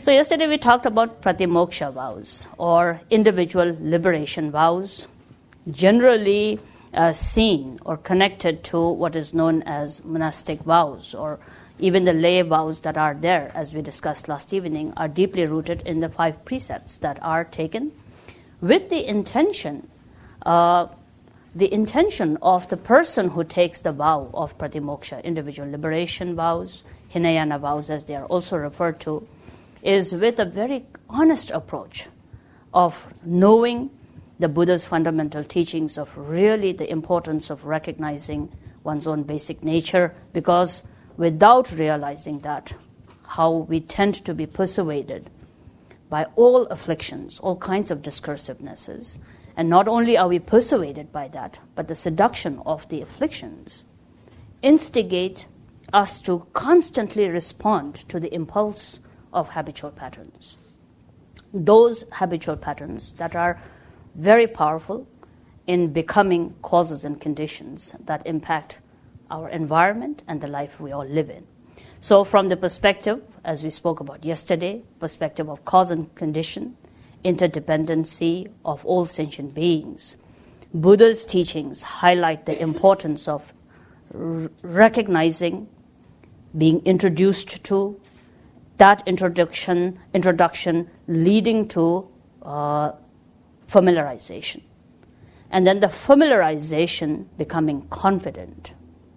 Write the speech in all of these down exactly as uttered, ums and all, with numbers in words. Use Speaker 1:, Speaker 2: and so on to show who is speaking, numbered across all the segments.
Speaker 1: So yesterday we talked about pratimoksha vows, or individual liberation vows, generally uh, seen or connected to what is known as monastic vows, or even the lay vows that are there, as we discussed last evening, are deeply rooted in the five precepts that are taken with the intention, uh, the intention of the person who takes the vow of pratimoksha, individual liberation vows, Hinayana vows as they are also referred to, is with a very honest approach of knowing the Buddha's fundamental teachings, of really the importance of recognizing one's own basic nature, because without realizing that, how we tend to be persuaded by all afflictions, all kinds of discursivenesses. And not only are we persuaded by that, but the seduction of the afflictions instigate us to constantly respond to the impulse of habitual patterns. Those habitual patterns that are very powerful in becoming causes and conditions that impact our environment and the life we all live in. So from the perspective, as we spoke about yesterday, perspective of cause and condition, interdependency of all sentient beings, Buddha's teachings highlight the importance of r- recognizing, being introduced to, that introduction, introduction leading to uh, familiarization. And then the familiarization becoming confident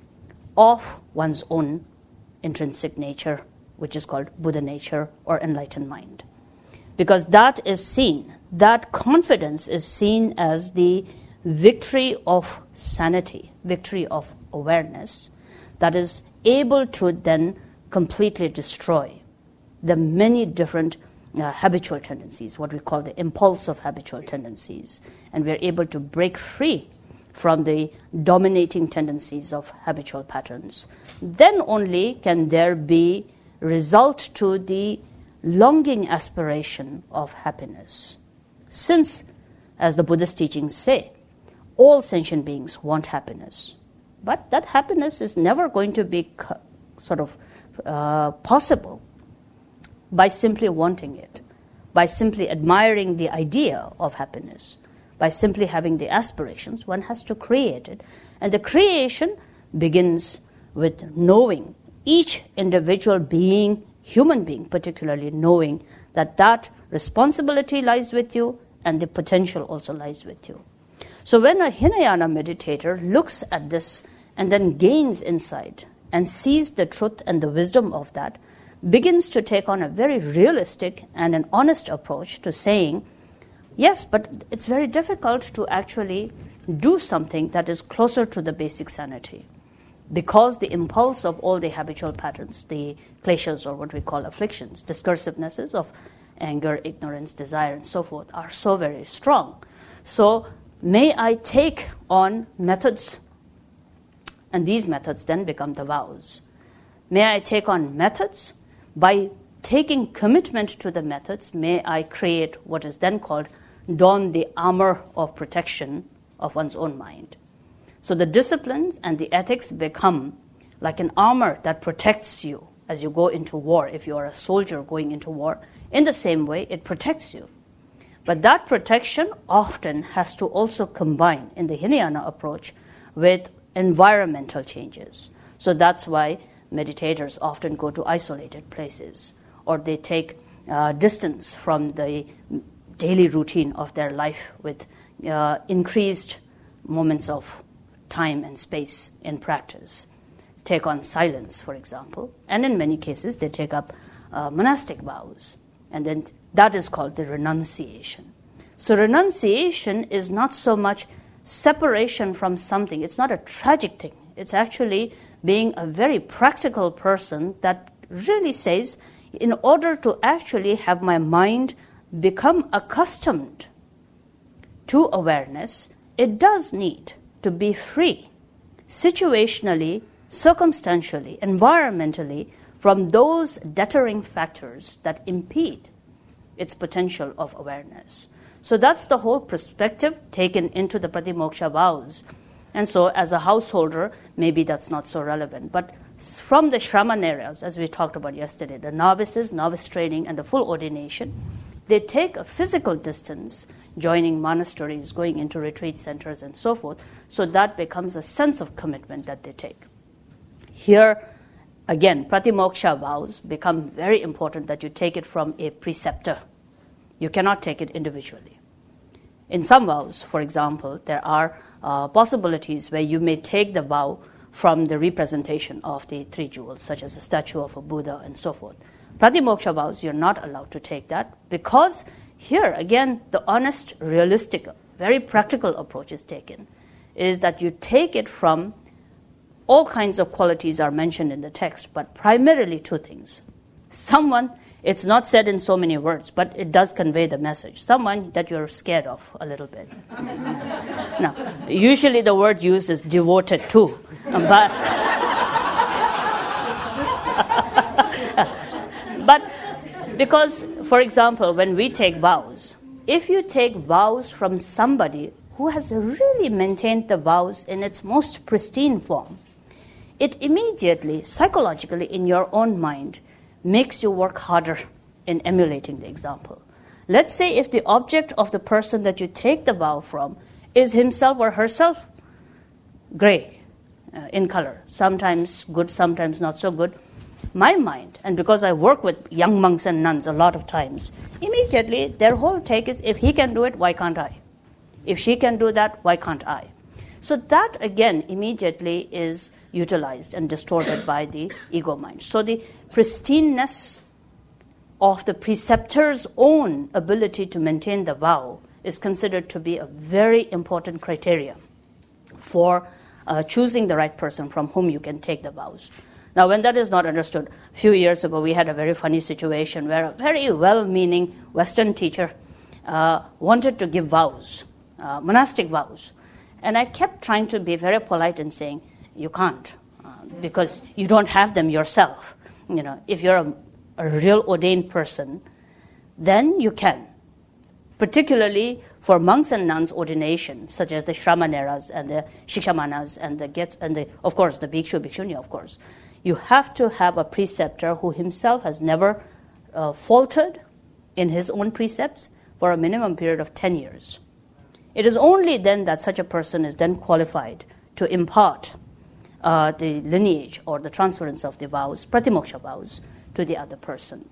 Speaker 1: of one's own intrinsic nature, which is called Buddha nature or enlightened mind. Because that is seen, that confidence is seen as the victory of sanity, victory of awareness, that is able to then completely destroy the many different uh, habitual tendencies, what we call the impulse of habitual tendencies. And we are able to break free from the dominating tendencies of habitual patterns. Then only can there be result to the longing aspiration of happiness. Since, as the Buddhist teachings say, all sentient beings want happiness, but that happiness is never going to be co- sort of uh, possible by simply wanting it, by simply admiring the idea of happiness, by simply having the aspirations. One has to create it. And the creation begins with knowing, each individual being, human being particularly, knowing that that responsibility lies with you and the potential also lies with you. So when a Hinayana meditator looks at this and then gains insight and sees the truth and the wisdom of that, begins to take on a very realistic and an honest approach to saying, yes, but it's very difficult to actually do something that is closer to the basic sanity, because the impulse of all the habitual patterns, the kleshas, or what we call afflictions, discursivenesses of anger, ignorance, desire, and so forth, are so very strong. So may I take on methods, and these methods then become the vows. May I take on methods? By taking commitment to the methods, may I create what is then called don the armor of protection of one's own mind. So the disciplines and the ethics become like an armor that protects you as you go into war. If you are a soldier going into war, in the same way, it protects you. But that protection often has to also combine, in the Hinayana approach, with environmental changes. So that's why meditators often go to isolated places, or they take uh, distance from the daily routine of their life with uh, increased moments of time and space in practice. Take on silence, for example, and in many cases they take up uh, monastic vows, and then that is called the renunciation. So renunciation is not so much separation from something. It's not a tragic thing. It's actually being a very practical person that really says, in order to actually have my mind become accustomed to awareness, it does need to be free, situationally, circumstantially, environmentally, from those deterring factors that impede its potential of awareness. So that's the whole perspective taken into the pratimoksha vows. And so as a householder, maybe that's not so relevant. But from the Shramaneras, as we talked about yesterday, the novices, novice training, and the full ordination, they take a physical distance, joining monasteries, going into retreat centers, and so forth. So that becomes a sense of commitment that they take. Here, again, pratimoksha vows become very important that you take it from a preceptor. You cannot take it individually. In some vows, for example, there are uh, possibilities where you may take the vow from the representation of the three jewels, such as the statue of a Buddha and so forth. Pratimoksha vows, you're not allowed to take that because here, again, the honest, realistic, very practical approach is taken, is that you take it from all kinds of qualities are mentioned in the text, but primarily two things. Someone, it's not said in so many words, but it does convey the message. Someone that you're scared of a little bit. Now, usually the word used is devoted to, but but because, for example, when we take vows, if you take vows from somebody who has really maintained the vows in its most pristine form, it immediately, psychologically, in your own mind, makes you work harder in emulating the example. Let's say if the object of the person that you take the vow from is himself or herself gray uh, in color, sometimes good, sometimes not so good. My mind, and because I work with young monks and nuns a lot of times, immediately their whole take is, if he can do it, why can't I? If she can do that, why can't I? So that, again, immediately is utilized and distorted by the ego mind. So the pristineness of the preceptor's own ability to maintain the vow is considered to be a very important criteria for uh, choosing the right person from whom you can take the vows. Now, when that is not understood, a few years ago we had a very funny situation where a very well-meaning Western teacher uh, wanted to give vows, uh, monastic vows. And I kept trying to be very polite and saying, you can't, uh, because you don't have them yourself. You know, if you're a, a real ordained person, then you can. Particularly for monks and nuns ordination, such as the Shramaneras and the Shikshamanas and the get and the of course the Bhikshu Bhikshuni, of course, you have to have a preceptor who himself has never uh, faltered in his own precepts for a minimum period of ten years. It is only then that such a person is then qualified to impart uh, the lineage or the transference of the vows, pratimoksha vows, to the other person.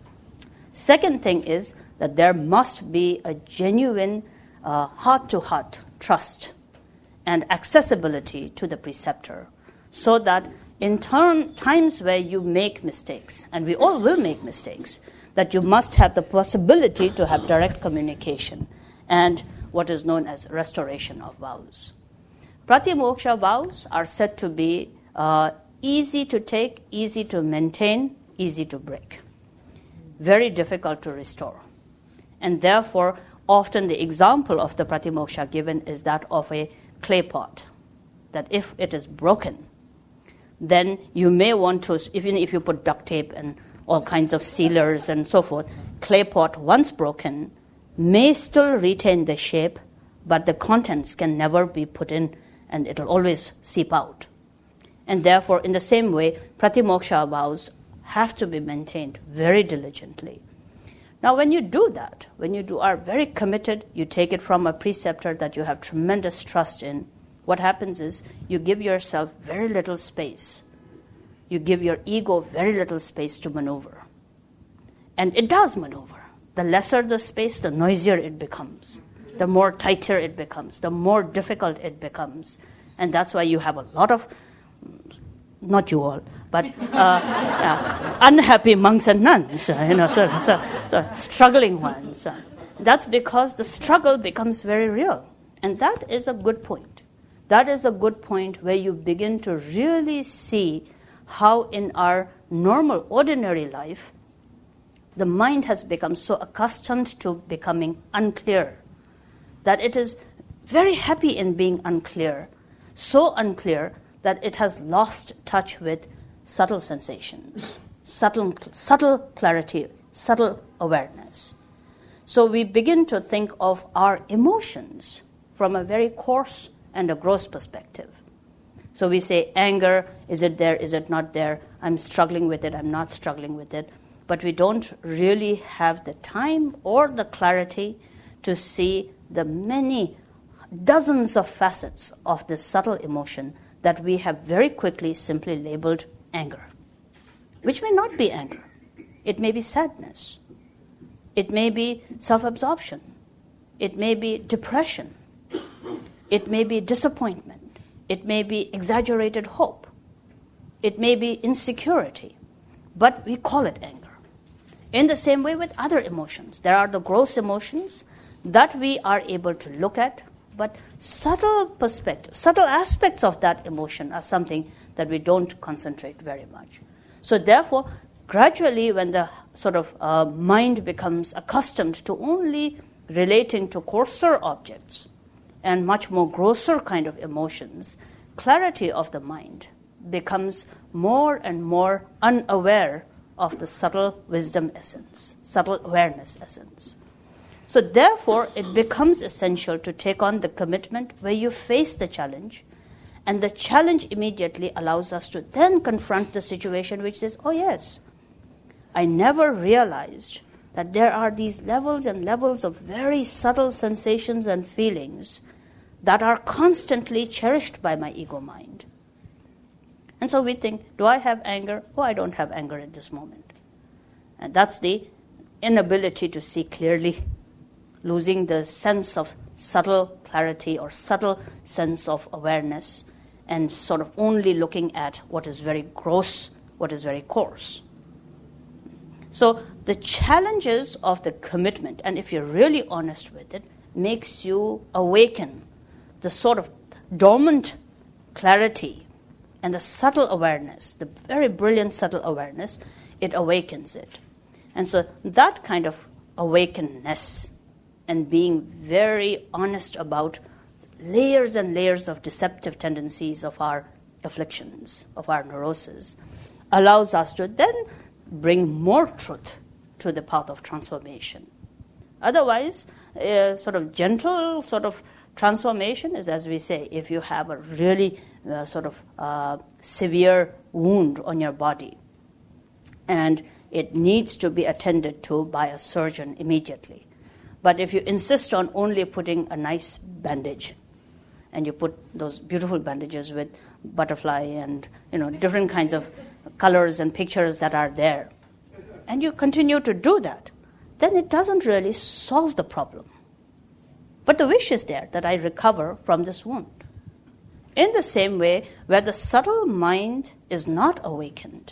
Speaker 1: Second thing is that there must be a genuine uh, heart-to-heart trust and accessibility to the preceptor, so that in term, times where you make mistakes, and we all will make mistakes, that you must have the possibility to have direct communication and what is known as restoration of vows. Pratimoksha vows are said to be uh, easy to take, easy to maintain, easy to break. Very difficult to restore. And therefore, often the example of the pratimoksha given is that of a clay pot, that if it is broken, then you may want to, even if you put duct tape and all kinds of sealers and so forth, clay pot, once broken, may still retain the shape, but the contents can never be put in and it will always seep out. And therefore, in the same way, pratimoksha vows have to be maintained very diligently. Now, when you do that, when you do are very committed, you take it from a preceptor that you have tremendous trust in, what happens is you give yourself very little space. You give your ego very little space to maneuver. And it does maneuver. The lesser the space, the noisier it becomes. The more tighter it becomes. The more difficult it becomes. And that's why you have a lot of, not you all, but uh, uh, unhappy monks and nuns, uh, you know, so, so, so struggling ones. Uh, that's because the struggle becomes very real. And that is a good point. That is a good point where you begin to really see how in our normal, ordinary life, the mind has become so accustomed to becoming unclear that it is very happy in being unclear, so unclear that it has lost touch with subtle sensations, subtle, subtle clarity, subtle awareness. So we begin to think of our emotions from a very coarse and a gross perspective. So we say anger, is it there, is it not there? I'm struggling with it, I'm not struggling with it. But we don't really have the time or the clarity to see the many dozens of facets of this subtle emotion that we have very quickly simply labeled anger, which may not be anger. It may be sadness. It may be self-absorption. It may be depression. It may be disappointment. It may be exaggerated hope. It may be insecurity. But we call it anger. In the same way with other emotions. There are the gross emotions that we are able to look at, but subtle perspectives, subtle aspects of that emotion are something that we don't concentrate very much. So therefore, gradually when the sort of uh, mind becomes accustomed to only relating to coarser objects and much more grosser kind of emotions, clarity of the mind becomes more and more unaware of the subtle wisdom essence, subtle awareness essence. So therefore, it becomes essential to take on the commitment where you face the challenge, and the challenge immediately allows us to then confront the situation which says, oh yes, I never realized that there are these levels and levels of very subtle sensations and feelings that are constantly cherished by my ego mind. And so we think, do I have anger? Oh, I don't have anger at this moment. And that's the inability to see clearly, losing the sense of subtle clarity or subtle sense of awareness, and sort of only looking at what is very gross, what is very coarse. So the challenges of the commitment, and if you're really honest with it, makes you awaken the sort of dormant clarity and the subtle awareness, the very brilliant subtle awareness, it awakens it. And so that kind of awakenedness and being very honest about layers and layers of deceptive tendencies of our afflictions, of our neuroses, allows us to then bring more truth to the path of transformation. Otherwise, uh, sort of gentle sort of transformation is, as we say, if you have a really uh, sort of uh, severe wound on your body and it needs to be attended to by a surgeon immediately. But if you insist on only putting a nice bandage, and you put those beautiful bandages with butterfly and you know different kinds of colors and pictures that are there, and you continue to do that, then it doesn't really solve the problem. But the wish is there that I recover from this wound. In the same way, where the subtle mind is not awakened,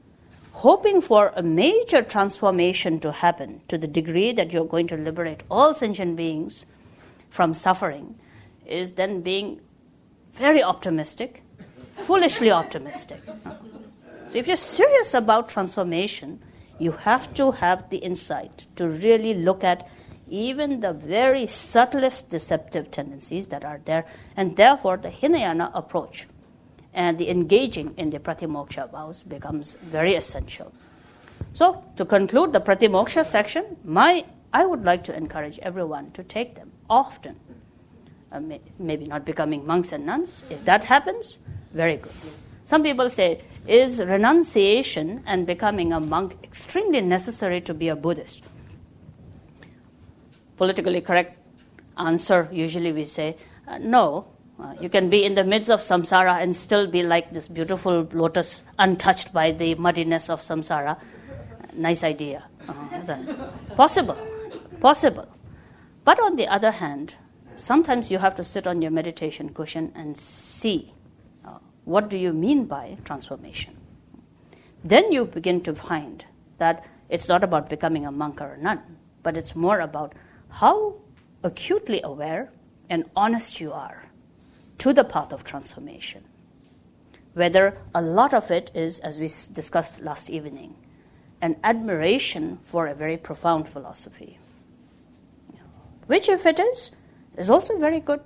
Speaker 1: hoping for a major transformation to happen to the degree that you're going to liberate all sentient beings from suffering is then being very optimistic, foolishly optimistic. So if you're serious about transformation, you have to have the insight to really look at even the very subtlest deceptive tendencies that are there, and therefore the Hinayana approach and the engaging in the Pratimoksha vows becomes very essential. So to conclude the Pratimoksha section, my I would like to encourage everyone to take them often. Uh, may, maybe not becoming monks and nuns. If that happens, very good. Some people say, is renunciation and becoming a monk extremely necessary to be a Buddhist? Politically correct answer, usually we say, uh, no. Uh, you can be in the midst of samsara and still be like this beautiful lotus, untouched by the muddiness of samsara. Nice idea. Uh, possible. Possible. But on the other hand, sometimes you have to sit on your meditation cushion and see uh, what do you mean by transformation. Then you begin to find that it's not about becoming a monk or a nun, but it's more about how acutely aware and honest you are to the path of transformation. Whether a lot of it is, as we discussed last evening, an admiration for a very profound philosophy, which, if it is, is also very good.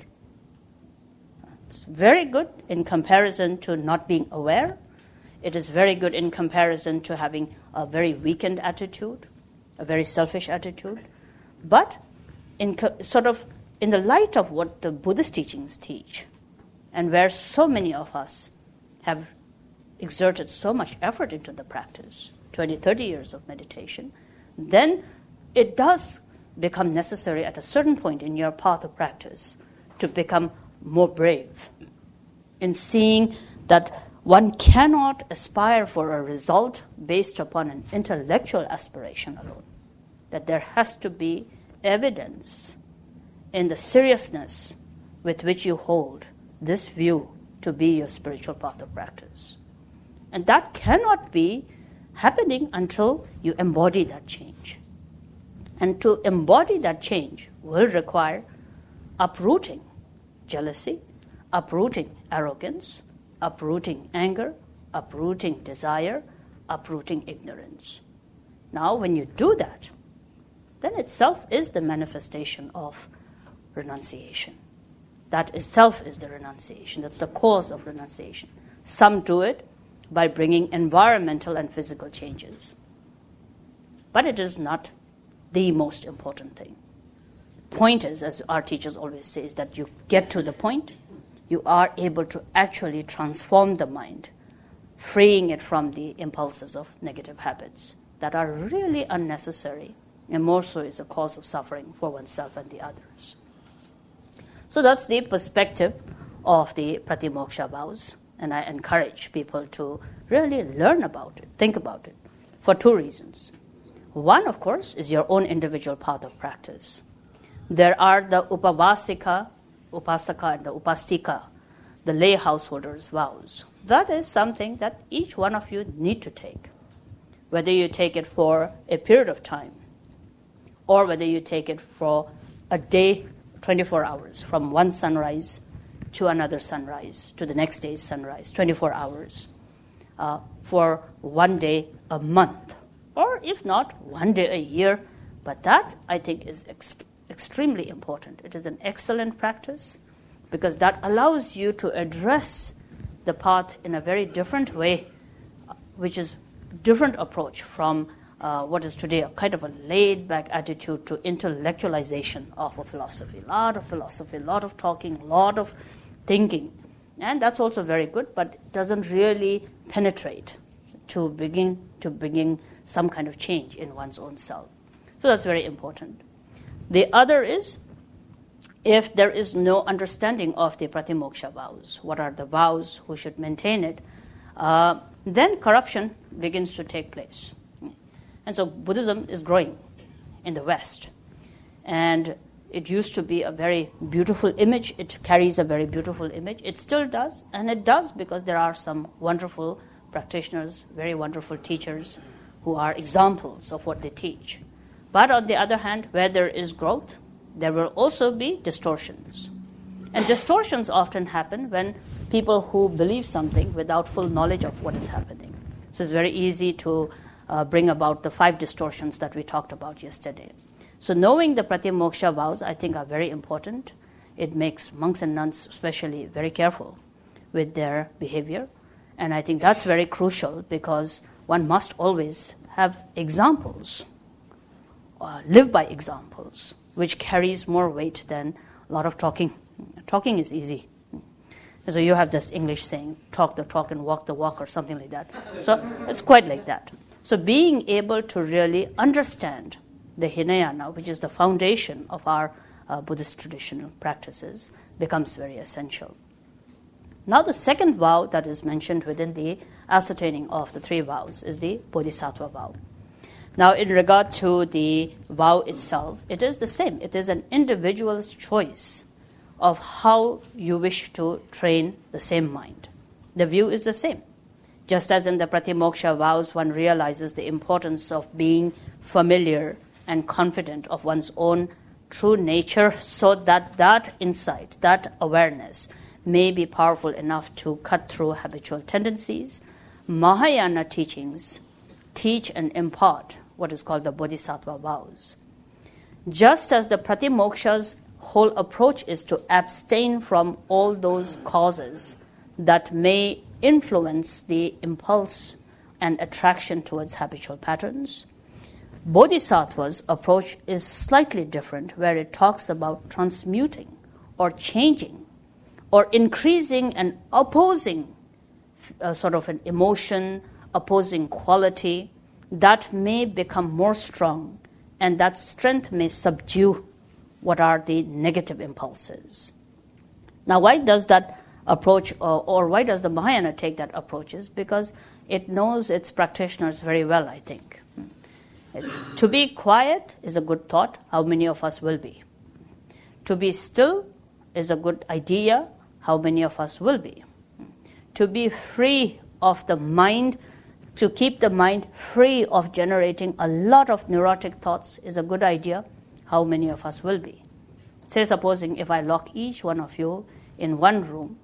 Speaker 1: It's very good in comparison to not being aware. It is very good in comparison to having a very weakened attitude, a very selfish attitude. But in co- sort of in the light of what the Buddhist teachings teach, and where so many of us have exerted so much effort into the practice, twenty, thirty years of meditation, then it does become necessary at a certain point in your path of practice to become more brave in seeing that one cannot aspire for a result based upon an intellectual aspiration alone, that there has to be evidence in the seriousness with which you hold this view to be your spiritual path of practice. And that cannot be happening until you embody that change. And to embody that change will require uprooting jealousy, uprooting arrogance, uprooting anger, uprooting desire, uprooting ignorance. Now, when you do that, then itself is the manifestation of renunciation. That itself is the renunciation. That's the cause of renunciation. Some do it by bringing environmental and physical changes. But it is not the most important thing. Point is, as our teachers always say, is that you get to the point, you are able to actually transform the mind, freeing it from the impulses of negative habits that are really unnecessary and more so is a cause of suffering for oneself and the others. So that's the perspective of the Pratimoksha vows, and I encourage people to really learn about it, think about it, for two reasons. One, of course, is your own individual path of practice. There are the Upavasika, Upasaka, and the Upasika, the lay householders' vows. That is something that each one of you need to take, whether you take it for a period of time or whether you take it for a day, twenty-four hours, from one sunrise to another sunrise, to the next day's sunrise, twenty-four hours, uh, for one day a month, or if not, one day a year. But that, I think, is ex- extremely important. It is an excellent practice because that allows you to address the path in a very different way, which is different approach from uh, what is today a kind of a laid-back attitude to intellectualization of a philosophy. A lot of philosophy, a lot of talking, a lot of thinking. And that's also very good, but it doesn't really penetrate to begin to bringing some kind of change in one's own self. So that's very important. The other is, if there is no understanding of the Pratimoksha vows, what are the vows, who should maintain it, uh, then corruption begins to take place. And so Buddhism is growing in the West. And it used to be a very beautiful image. It carries a very beautiful image. It still does, and it does because there are some wonderful practitioners, very wonderful teachers who are examples of what they teach. But on the other hand, where there is growth, there will also be distortions. And distortions often happen when people who believe something without full knowledge of what is happening. So it's very easy to uh, bring about the five distortions that we talked about yesterday. So knowing the Pratimoksha vows, I think, are very important. It makes monks and nuns especially very careful with their behavior. And I think that's very crucial because one must always have examples, uh, live by examples, which carries more weight than a lot of talking. Talking is easy. So you have this English saying, talk the talk and walk the walk or something like that. So it's quite like that. So being able to really understand the Hinayana, which is the foundation of our uh, Buddhist traditional practices, becomes very essential. Now the second vow that is mentioned within the ascertaining of the three vows is the Bodhisattva vow. Now in regard to the vow itself, it is the same. It is an individual's choice of how you wish to train the same mind. The view is the same. Just as in the Pratimoksha vows, one realizes the importance of being familiar and confident of one's own true nature so that that insight, that awareness may be powerful enough to cut through habitual tendencies. Mahayana teachings teach and impart what is called the Bodhisattva vows. Just as the Pratimoksha's whole approach is to abstain from all those causes that may influence the impulse and attraction towards habitual patterns, Bodhisattva's approach is slightly different, where it talks about transmuting or changing or increasing and opposing uh, sort of an emotion, opposing quality, that may become more strong, and that strength may subdue what are the negative impulses. Now, why does that approach, or, or why does the Mahayana take that approach? Is because it knows its practitioners very well, I think. It's, to be quiet is a good thought. How many of us will be? To be still is a good idea. How many of us will be? To be free of the mind, to keep the mind free of generating a lot of neurotic thoughts is a good idea. How many of us will be? Say, supposing if I lock each one of you in one room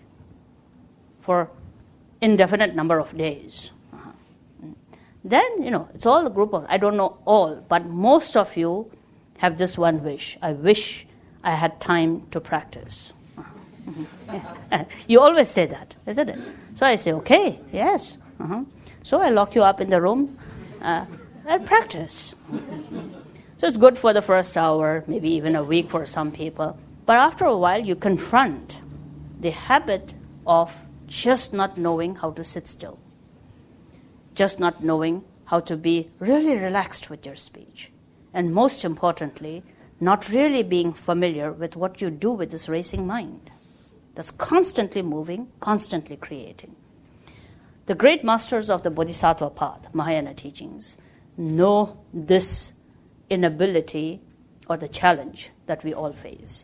Speaker 1: for indefinite number of days, uh-huh. then, you know, it's all a group of, I don't know all, but most of you have this one wish. I wish I had time to practice. Uh-huh. You always say that, isn't it? So I say, okay, yes. Uh-huh. So I lock you up in the room uh, and practice. So it's good for the first hour, maybe even a week for some people. But after a while, you confront the habit of just not knowing how to sit still, just not knowing how to be really relaxed with your speech. And most importantly, not really being familiar with what you do with this racing mind that's constantly moving, constantly creating. The great masters of the Bodhisattva path, Mahayana teachings, know this inability or the challenge that we all face.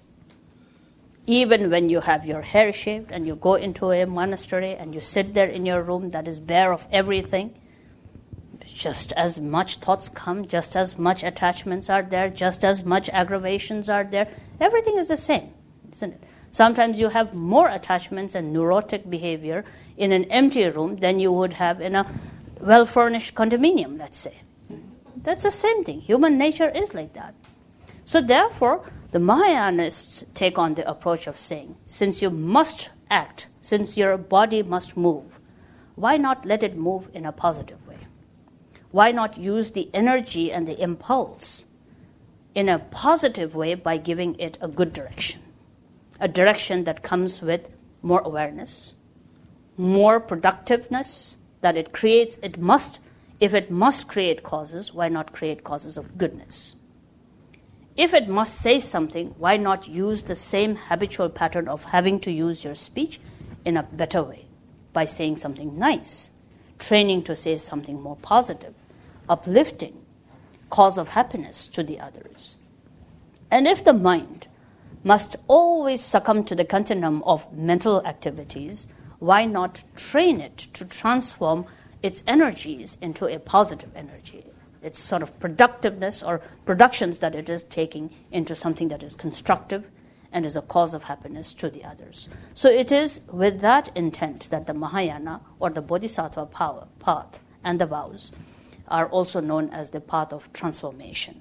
Speaker 1: Even when you have your hair shaved and you go into a monastery and you sit there in your room that is bare of everything, just as much thoughts come, just as much attachments are there, just as much aggravations are there. Everything is the same, isn't it? Sometimes you have more attachments and neurotic behavior in an empty room than you would have in a well-furnished condominium, let's say. That's the same thing. Human nature is like that. So therefore, the Mahayanists take on the approach of saying, since you must act, since your body must move, why not let it move in a positive way? Why not use the energy and the impulse in a positive way by giving it a good direction? A direction that comes with more awareness, more productiveness, that it creates, it must, if it must create causes, why not create causes of goodness? If it must say something, why not use the same habitual pattern of having to use your speech in a better way by saying something nice, training to say something more positive, uplifting, cause of happiness to the others. And if the mind must always succumb to the continuum of mental activities, why not train it to transform its energies into a positive energy, its sort of productiveness or productions that it is taking into something that is constructive and is a cause of happiness to the others. So it is with that intent that the Mahayana or the Bodhisattva power, path and the vows are also known as the path of transformation.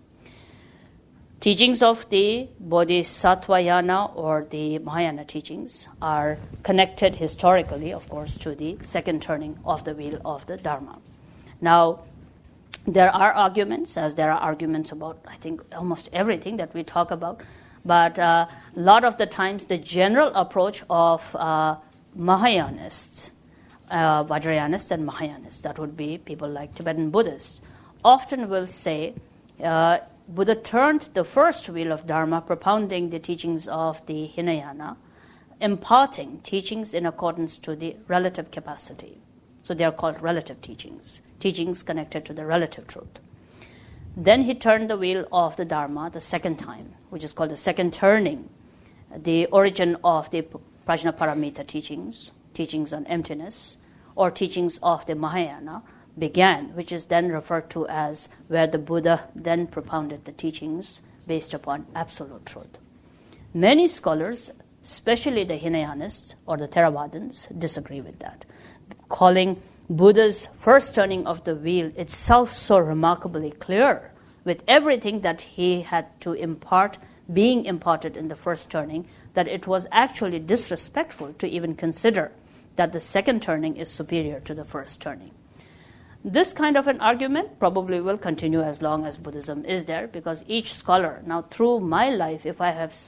Speaker 1: Teachings of the Bodhisattvayana or the Mahayana teachings are connected historically, of course, to the second turning of the wheel of the Dharma. Now, there are arguments, as there are arguments about, I think, almost everything that we talk about, but uh, a lot of the times the general approach of uh, Mahayanists, uh, Vajrayanists and Mahayanists, that would be people like Tibetan Buddhists, often will say, uh, Buddha turned the first wheel of Dharma, propounding the teachings of the Hinayana, imparting teachings in accordance to the relative capacity. So they are called relative teachings, teachings connected to the relative truth. Then he turned the wheel of the Dharma the second time, which is called the second turning, the origin of the Prajnaparamita teachings, teachings on emptiness, or teachings of the Mahayana, began, which is then referred to as where the Buddha then propounded the teachings based upon absolute truth. Many scholars, especially the Hinayanists or the Theravadins, disagree with that, calling Buddha's first turning of the wheel itself so remarkably clear with everything that he had to impart, being imparted in the first turning, that it was actually disrespectful to even consider that the second turning is superior to the first turning. This kind of an argument probably will continue as long as Buddhism is there, because each scholar, now through my life, if I have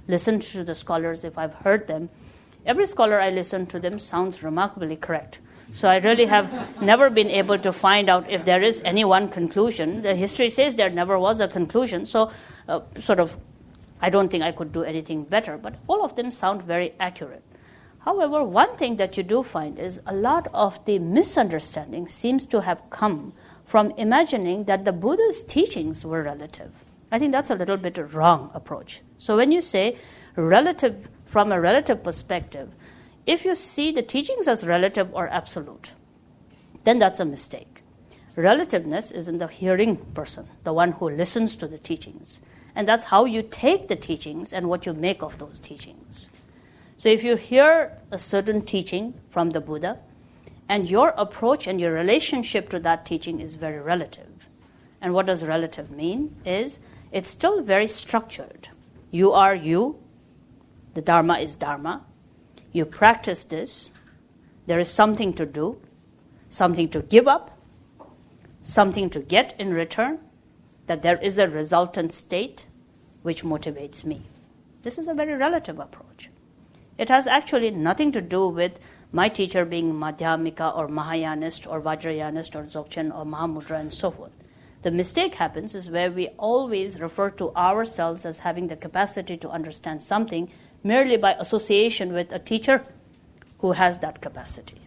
Speaker 1: listened to the scholars, if I've heard them, every scholar I listen to them sounds remarkably correct. So I really have never been able to find out if there is any one conclusion. The history says there never was a conclusion, so uh, sort of I don't think I could do anything better, but all of them sound very accurate. However, one thing that you do find is a lot of the misunderstanding seems to have come from imagining that the Buddha's teachings were relative. I think that's a little bit a wrong approach. So when you say relative from a relative perspective, if you see the teachings as relative or absolute, then that's a mistake. Relativeness is in the hearing person, the one who listens to the teachings. And that's how you take the teachings and what you make of those teachings. So if you hear a certain teaching from the Buddha, and your approach and your relationship to that teaching is very relative. And what does relative mean? Is it's still very structured. You are you. The Dharma is Dharma. You practice this. There is something to do, something to give up, something to get in return, that there is a resultant state which motivates me. This is a very relative approach. It has actually nothing to do with my teacher being Madhyamika or Mahayanist or Vajrayanist or Dzogchen or Mahamudra and so forth. The mistake happens is where we always refer to ourselves as having the capacity to understand something merely by association with a teacher who has that capacity.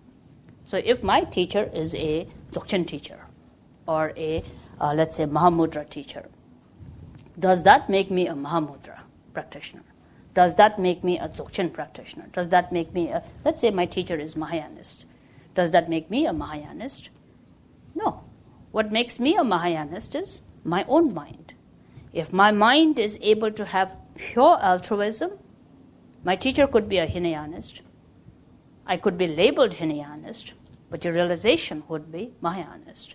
Speaker 1: So if my teacher is a Dzogchen teacher or a, uh, let's say, Mahamudra teacher, does that make me a Mahamudra practitioner? Does that make me a Dzogchen practitioner? Does that make me a, let's say my teacher is Mahayanist. Does that make me a Mahayanist? No. What makes me a Mahayanist is my own mind. If my mind is able to have pure altruism, my teacher could be a Hinayanist. I could be labeled Hinayanist, but your realization would be Mahayanist.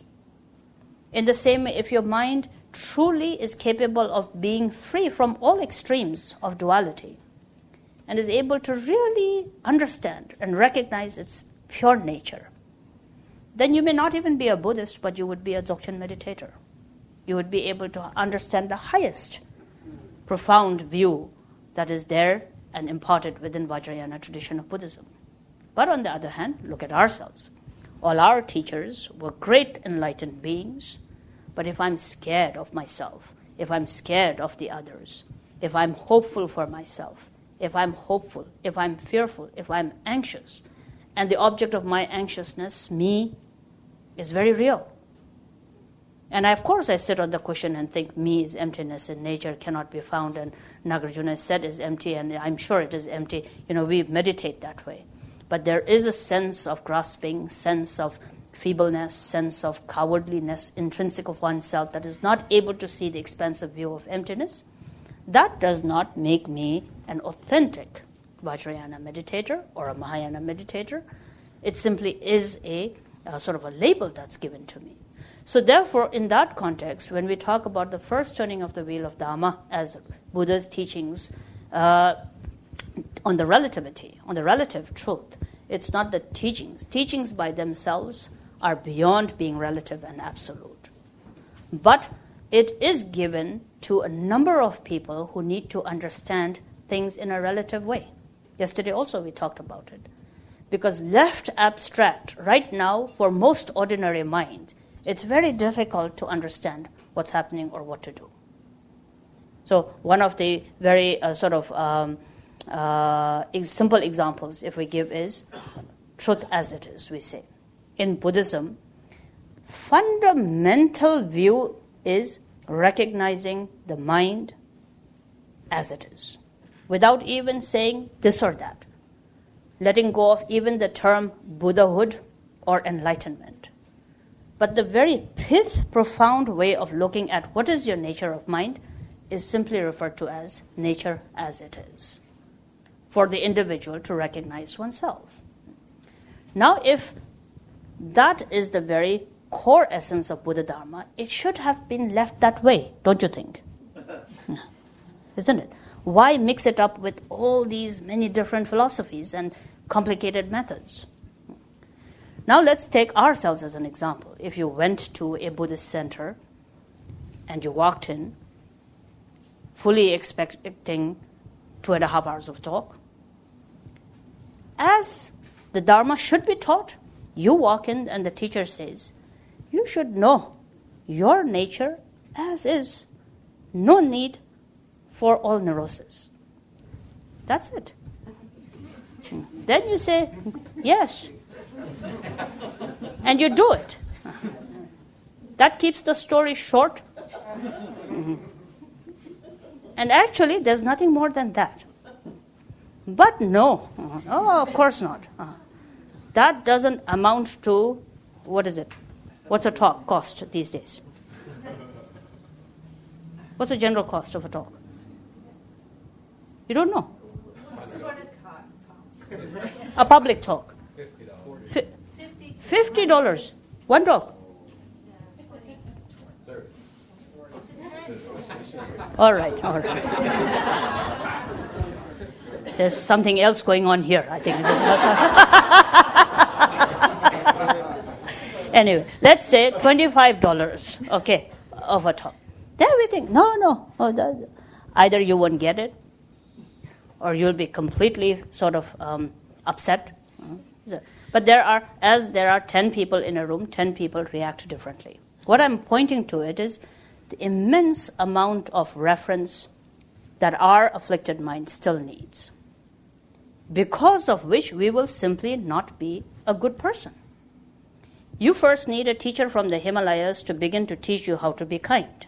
Speaker 1: In the same way, if your mind truly is capable of being free from all extremes of duality and is able to really understand and recognize its pure nature, then you may not even be a Buddhist, but you would be a Dzogchen meditator. You would be able to understand the highest profound view that is there and imparted within Vajrayana tradition of Buddhism. But on the other hand, look at ourselves. All our teachers were great enlightened beings, but if I'm scared of myself, if I'm scared of the others, if I'm hopeful for myself, if I'm hopeful, if I'm fearful, if I'm anxious, and the object of my anxiousness, me, is very real. And I, of course, I sit on the cushion and think me is emptiness in nature, cannot be found, and Nagarjuna said is empty, and I'm sure it is empty. You know, we meditate that way. But there is a sense of grasping, sense of feebleness, sense of cowardliness, intrinsic of oneself that is not able to see the expansive view of emptiness. That does not make me an authentic Vajrayana meditator or a Mahayana meditator. It simply is a, a sort of a label that's given to me. So therefore, in that context, when we talk about the first turning of the wheel of Dhamma as Buddha's teachings uh, on the relativity, on the relative truth, it's not the teachings. Teachings by themselves are beyond being relative and absolute. But it is given to a number of people who need to understand things in a relative way. Yesterday also we talked about it. Because left abstract, right now, for most ordinary minds, it's very difficult to understand what's happening or what to do. So one of the very uh, sort of um, uh, simple examples, if we give, is truth as it is, we say. In Buddhism, fundamental view is recognizing the mind as it is, without even saying this or that, letting go of even the term Buddhahood or enlightenment. But the very pith, profound way of looking at what is your nature of mind is simply referred to as nature as it is, for the individual to recognize oneself. Now, if that is the very core essence of Buddha Dharma, it should have been left that way, don't you think? Isn't it? Why mix it up with all these many different philosophies and complicated methods? Now let's take ourselves as an example. If you went to a Buddhist center and you walked in, fully expecting two and a half hours of talk. As the Dharma should be taught, you walk in and the teacher says, you should know your nature as is. No need for all neurosis. That's it. Then you say, yes. And you do it. That keeps the story short. Mm-hmm. And actually, there's nothing more than that. But no. Oh, of course not. Uh, that doesn't amount to, what is it? What's a talk cost these days? What's the general cost of a talk? You don't know? A public talk. fifty dollars. One talk. All right, all right. There's something else going on here, I think. Anyway, let's say twenty-five dollars, okay, of a talk. Then we think, no, no. Oh, that, either you won't get it, or you'll be completely sort of um, upset. But there are, as there are ten people in a room, ten people react differently. What I'm pointing to it is the immense amount of reference that our afflicted mind still needs, because of which we will simply not be a good person. You first need a teacher from the Himalayas to begin to teach you how to be kind.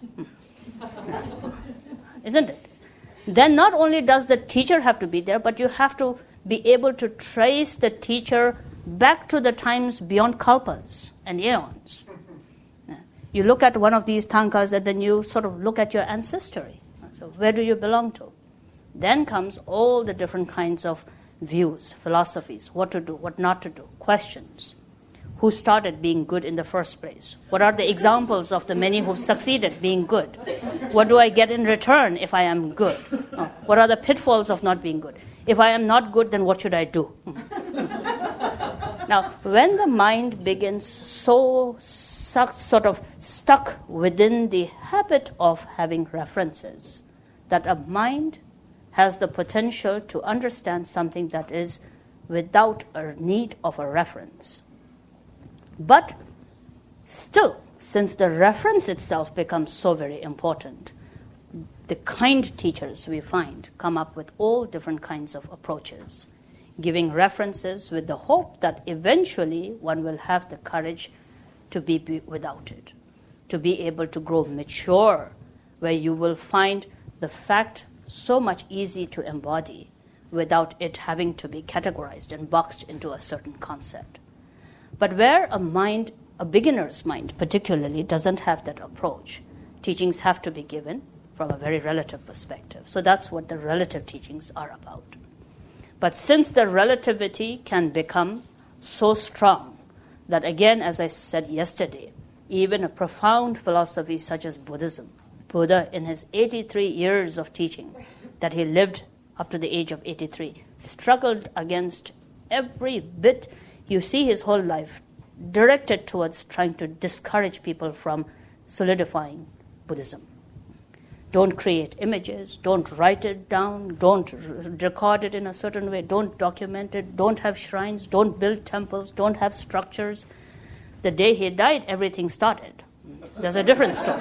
Speaker 1: Isn't it? Then not only does the teacher have to be there, but you have to be able to trace the teacher back to the times beyond kalpas and aeons. You look at one of these tankas and then you sort of look at your ancestry. So where do you belong to? Then comes all the different kinds of views, philosophies, what to do, what not to do, questions. Who started being good in the first place? What are the examples of the many who've succeeded being good? What do I get in return if I am good? Oh, what are the pitfalls of not being good? If I am not good, then what should I do? Now, when the mind begins so suck, sort of stuck within the habit of having references, that a mind has the potential to understand something that is without a need of a reference. But still, since the reference itself becomes so very important, the kind teachers we find come up with all different kinds of approaches, giving references with the hope that eventually one will have the courage to be, be without it, to be able to grow mature, where you will find the fact so much easy to embody without it having to be categorized and boxed into a certain concept. But where a mind, a beginner's mind particularly, doesn't have that approach, teachings have to be given from a very relative perspective. So that's what the relative teachings are about. But since the relativity can become so strong that, again, as I said yesterday, even a profound philosophy such as Buddhism, Buddha in his eighty-three years of teaching that he lived up to the age of eighty-three, struggled against every bit. You see his whole life directed towards trying to discourage people from solidifying Buddhism. Don't create images, don't write it down, don't r- record it in a certain way, don't document it, don't have shrines, don't build temples, don't have structures. The day he died, everything started. There's a different story.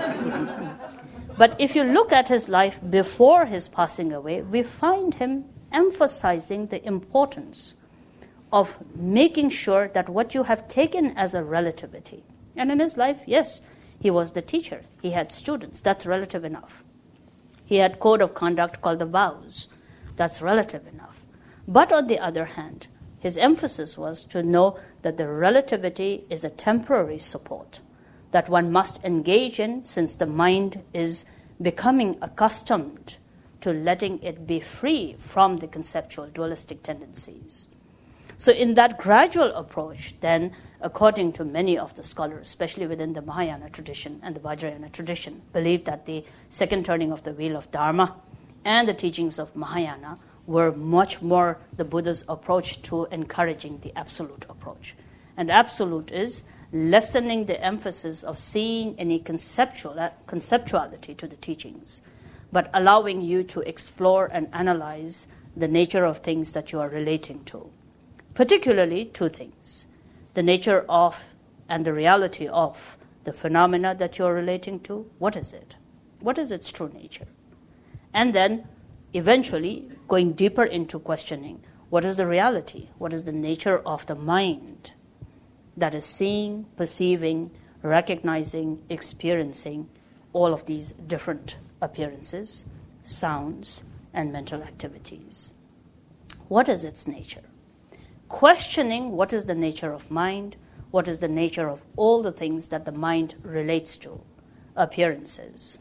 Speaker 1: But if you look at his life before his passing away, we find him emphasizing the importance of making sure that what you have taken as a relativity, and in his life, yes, he was the teacher. He had students. That's relative enough. He had code of conduct called the vows. That's relative enough. But on the other hand, his emphasis was to know that the relativity is a temporary support that one must engage in, since the mind is becoming accustomed to letting it be free from the conceptual dualistic tendencies. So in that gradual approach, then, according to many of the scholars, especially within the Mahayana tradition and the Vajrayana tradition, believe that the second turning of the wheel of Dharma and the teachings of Mahayana were much more the Buddha's approach to encouraging the absolute approach. And absolute is lessening the emphasis of seeing any conceptual conceptuality to the teachings, but allowing you to explore and analyze the nature of things that you are relating to. Particularly two things: the nature of and the reality of the phenomena that you are relating to. What is it? What is its true nature? And then eventually going deeper into questioning, what is the reality? What is the nature of the mind that is seeing, perceiving, recognizing, experiencing all of these different appearances, sounds, and mental activities? What is its nature? Questioning what is the nature of mind, what is the nature of all the things that the mind relates to, appearances,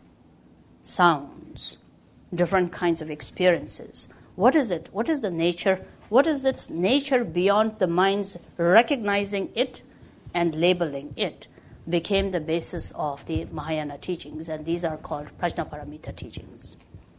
Speaker 1: sounds, different kinds of experiences. What is it? What is the nature? What is its nature beyond the mind's recognizing it and labeling it? Became the basis of the Mahayana teachings, and these are called Prajnaparamita teachings.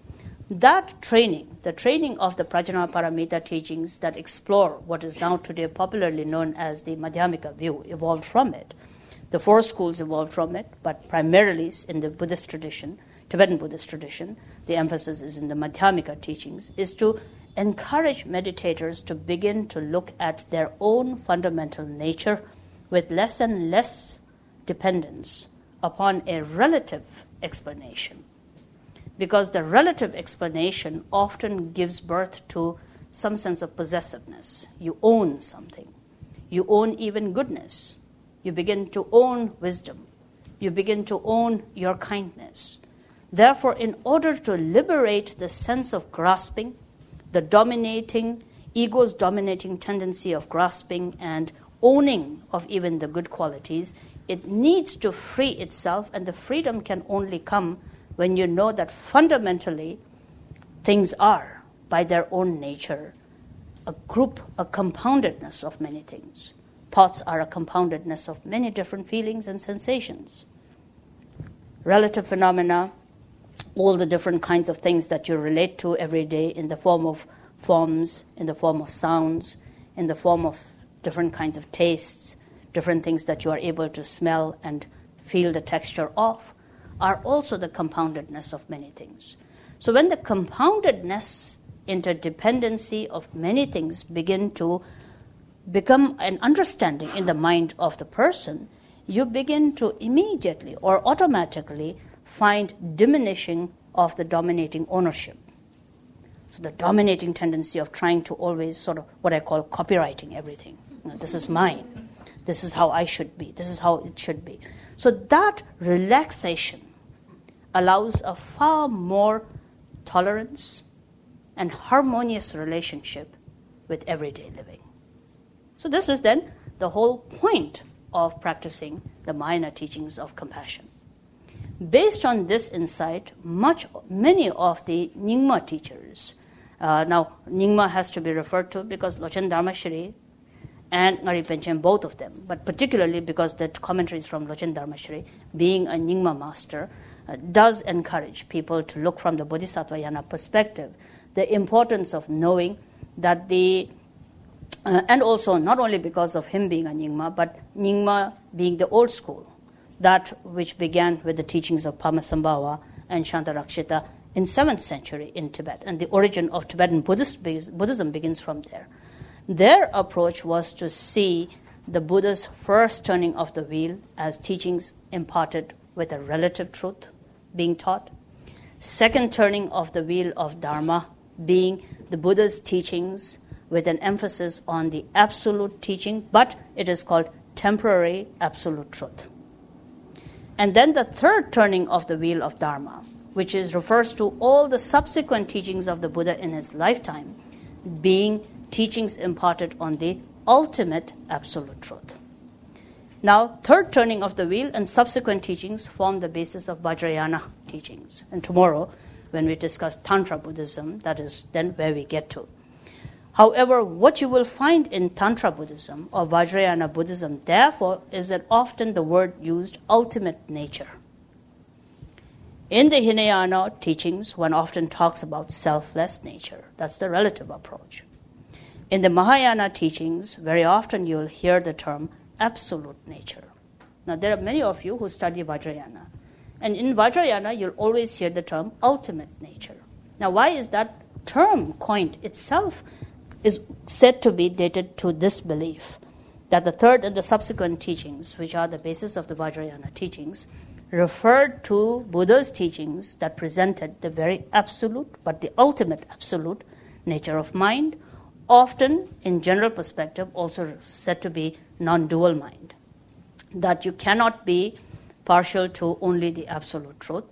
Speaker 1: That training, the training of the Prajnaparamita teachings that explore what is now today popularly known as the Madhyamika view, evolved from it. The four schools evolved from it, but primarily in the Buddhist tradition, Tibetan Buddhist tradition, the emphasis is in the Madhyamika teachings, is to encourage meditators to begin to look at their own fundamental nature with less and less dependence upon a relative explanation. Because the relative explanation often gives birth to some sense of possessiveness. You own something. You own even goodness. You begin to own wisdom. You begin to own your kindness. Therefore, in order to liberate the sense of grasping, the dominating, ego's dominating tendency of grasping and owning of even the good qualities, it needs to free itself, and the freedom can only come when you know that fundamentally things are, by their own nature, a group, a compoundedness of many things. Thoughts are a compoundedness of many different feelings and sensations. Relative phenomena, all the different kinds of things that you relate to every day in the form of forms, in the form of sounds, in the form of different kinds of tastes, different things that you are able to smell and feel the texture of, are also the compoundedness of many things. So when the compoundedness, interdependency of many things begin to become an understanding in the mind of the person, you begin to immediately or automatically find diminishing of the dominating ownership. So the dominating tendency of trying to always sort of what I call copywriting everything. You know, this is mine. This is how I should be. This is how it should be. So that relaxation allows a far more tolerance and harmonious relationship with everyday living. So this is then the whole point of practicing the Mahayana teachings of compassion. Based on this insight, much, many of the Nyingma teachers, uh, now Nyingma has to be referred to because Lochen Dharmashri and Ngari Penchen, both of them, but particularly because the commentaries from Lochen Dharmashri, being a Nyingma master, uh, does encourage people to look from the Bodhisattvayana perspective, the importance of knowing that the, uh, and also not only because of him being a Nyingma, but Nyingma being the old school, that which began with the teachings of Padmasambhava and Shantarakshita in seventh century in Tibet. And the origin of Tibetan Buddhist, Buddhism begins from there. Their approach was to see the Buddha's first turning of the wheel as teachings imparted with a relative truth being taught. Second turning of the wheel of Dharma being the Buddha's teachings with an emphasis on the absolute teaching, but it is called temporary absolute truth. And then the third turning of the wheel of Dharma, which is refers to all the subsequent teachings of the Buddha in his lifetime, being teachings imparted on the ultimate absolute truth. Now, third turning of the wheel and subsequent teachings form the basis of Vajrayana teachings. And tomorrow, when we discuss Tantra Buddhism, that is then where we get to. However, what you will find in Tantra Buddhism or Vajrayana Buddhism, therefore, is that often the word used ultimate nature. In the Hinayana teachings, one often talks about selfless nature. That's the relative approach. In the Mahayana teachings, very often you'll hear the term absolute nature. Now, there are many of you who study Vajrayana, And in Vajrayana, you'll always hear the term ultimate nature. Now, why is that term coined itself is said to be dated to this belief, that the third and the subsequent teachings, which are the basis of the Vajrayana teachings, referred to Buddha's teachings that presented the very absolute, but the ultimate absolute nature of mind, often, in general perspective, also said to be non-dual mind, that you cannot be partial to only the absolute truth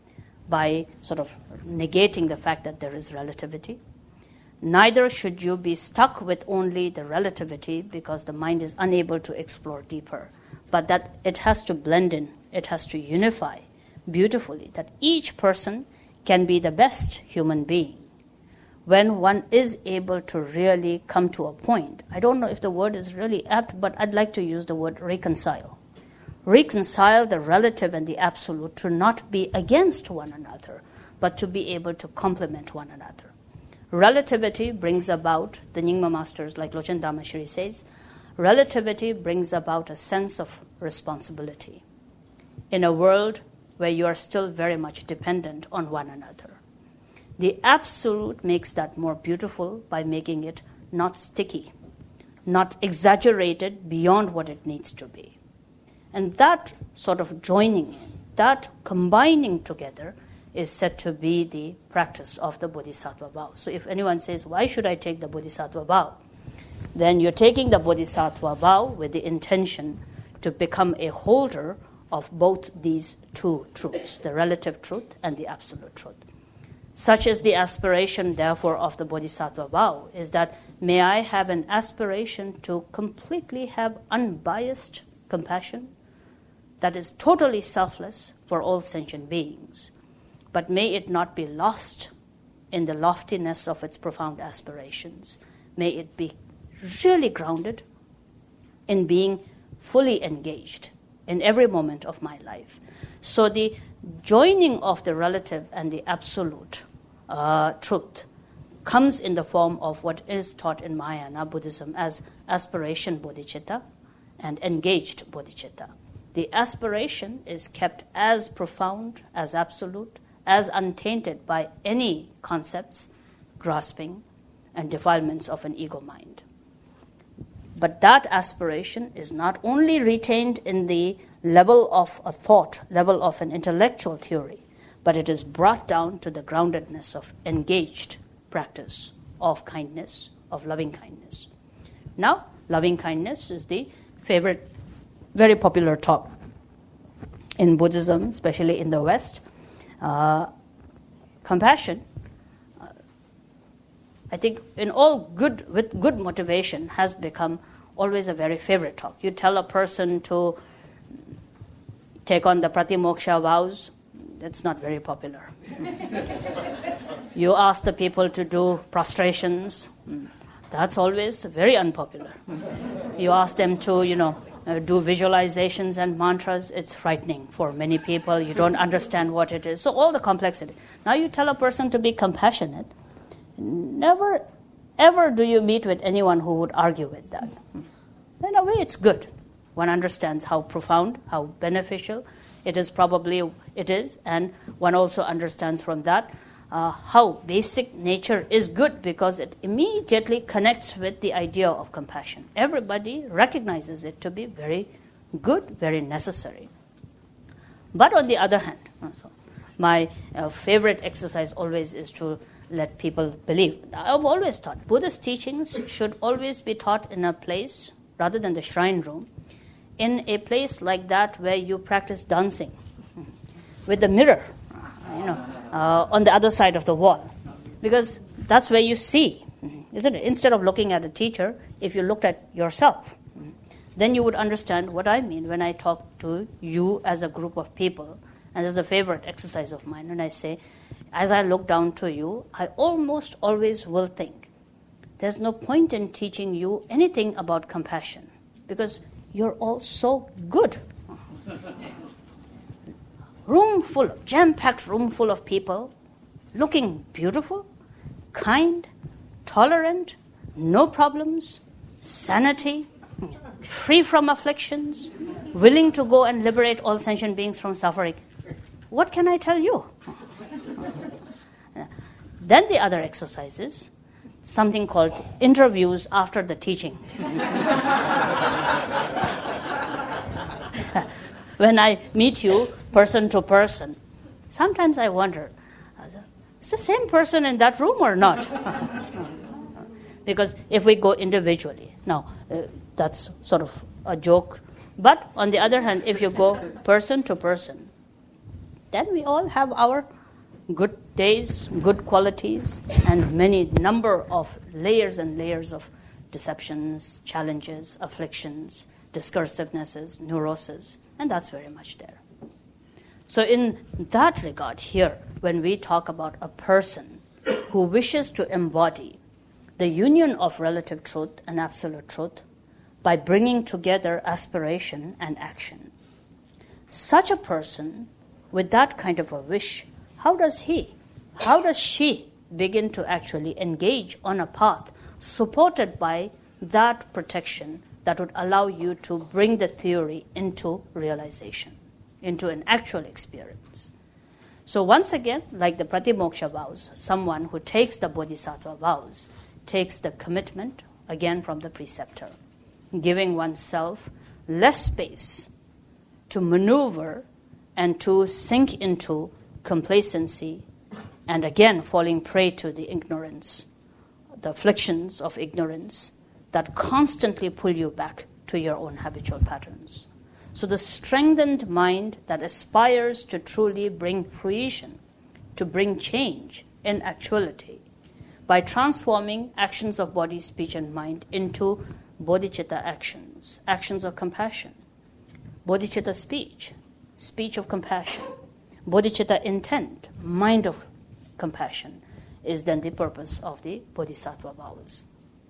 Speaker 1: by sort of negating the fact that there is relativity. Neither should you be stuck with only the relativity because the mind is unable to explore deeper, but that it has to blend in, it has to unify beautifully, that each person can be the best human being when one is able to really come to a point. I don't know if the word is really apt, but I'd like to use the word reconcile. Reconcile the relative and the absolute to not be against one another, but to be able to complement one another. Relativity brings about, the Nyingma masters, like Lochen Dhamashiri says, relativity brings about a sense of responsibility in a world where you are still very much dependent on one another. The absolute makes that more beautiful by making it not sticky, not exaggerated beyond what it needs to be. And that sort of joining in, that combining together is said to be the practice of the Bodhisattva vow. So if anyone says, why should I take the Bodhisattva vow? Then you're taking the Bodhisattva vow with the intention to become a holder of both these two truths, the relative truth and the absolute truth. Such is the aspiration, therefore, of the Bodhisattva vow, is that may I have an aspiration to completely have unbiased compassion that is totally selfless for all sentient beings, but may it not be lost in the loftiness of its profound aspirations. May it be really grounded in being fully engaged in every moment of my life. So the joining of the relative and the absolute uh, truth comes in the form of what is taught in Mahayana Buddhism as aspiration bodhicitta and engaged bodhicitta. The aspiration is kept as profound, as absolute, as untainted by any concepts, grasping, and defilements of an ego mind. But that aspiration is not only retained in the level of a thought, level of an intellectual theory, but it is brought down to the groundedness of engaged practice of kindness, of loving kindness. Now, loving kindness is the favorite, very popular talk in Buddhism, especially in the West. Uh, compassion, uh, I think in all good, with good motivation, has become always a very favorite talk. You tell a person to take on the Pratimoksha vows, that's not very popular. You ask the people to do prostrations, that's always very unpopular. You ask them to, you know, uh, do visualizations and mantras, it's frightening for many people. You don't understand what it is. So all the complexity. Now you tell a person to be compassionate. Never, ever do you meet with anyone who would argue with that. In a way, it's good. One understands how profound, how beneficial it is probably, it is, and one also understands from that uh, how basic nature is good because it immediately connects with the idea of compassion. Everybody recognizes it to be very good, very necessary. But on the other hand, so my uh, favorite exercise always is to let people believe. I've always taught Buddhist teachings should always be taught in a place, rather than the shrine room, in a place like that where you practice dancing with the mirror, you know, uh, on the other side of the wall, because that's where you see, isn't it? Instead of looking at a teacher, if you looked at yourself, then you would understand what I mean when I talk to you as a group of people. And this is a favorite exercise of mine. And I say, as I look down to you, I almost always will think, there's no point in teaching you anything about compassion because you're all so good. Room full, jam-packed room full of people, looking beautiful, kind, tolerant, no problems, sanity, free from afflictions, willing to go and liberate all sentient beings from suffering. what can I tell you? Then the other exercises, something called interviews after the teaching. When I meet you person to person, sometimes I wonder, is the same person in that room or not? Because if we go individually, now uh, that's sort of a joke. But on the other hand, if you go person to person, then we all have our good days, good qualities, and many number of layers and layers of deceptions, challenges, afflictions, discursivenesses, neuroses, and that's very much there. So in that regard here, when we talk about a person who wishes to embody the union of relative truth and absolute truth by bringing together aspiration and action, such a person with that kind of a wish, how does he, how does she begin to actually engage on a path supported by that protection that would allow you to bring the theory into realization, into an actual experience? So once again, like the Pratimoksha vows, someone who takes the Bodhisattva vows takes the commitment, again from the preceptor, giving oneself less space to maneuver and to sink into complacency, and again falling prey to the ignorance, the afflictions of ignorance that constantly pull you back to your own habitual patterns. So the strengthened mind that aspires to truly bring fruition, to bring change in actuality, by transforming actions of body, speech, and mind into bodhicitta actions, actions of compassion, bodhicitta speech, speech of compassion, bodhicitta intent, mind of compassion, is then the purpose of the Bodhisattva vows.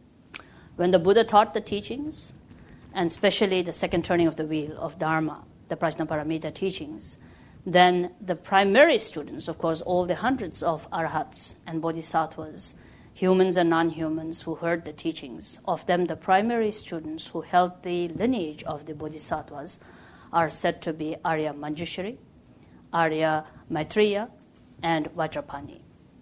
Speaker 1: When the Buddha taught the teachings, and especially the second turning of the wheel of Dharma, the Prajnaparamita teachings, then the primary students, of course, all the hundreds of arhats and bodhisattvas, humans and non-humans who heard the teachings, of them the primary students who held the lineage of the bodhisattvas are said to be Arya Manjushri, Arya Maitreya, and Vajrapani.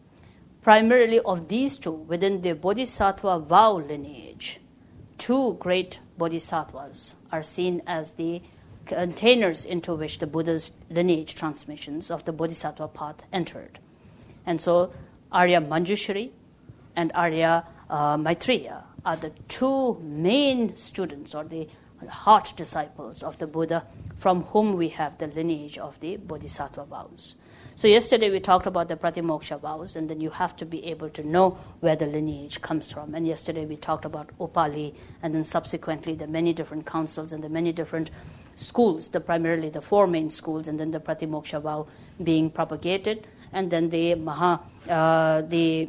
Speaker 1: Primarily of these two, within the bodhisattva vow lineage, two great bodhisattvas are seen as the containers into which the Buddha's lineage transmissions of the bodhisattva path entered. And so Arya Manjushri and Arya uh, Maitreya are the two main students or the heart disciples of the Buddha from whom we have the lineage of the bodhisattva vows. So yesterday we talked about the Pratimoksha vows, and then you have to be able to know where the lineage comes from. And yesterday we talked about Upali, and then subsequently the many different councils and the many different schools, the primarily the four main schools, and then the Pratimoksha vow being propagated, and then the Maha, uh, the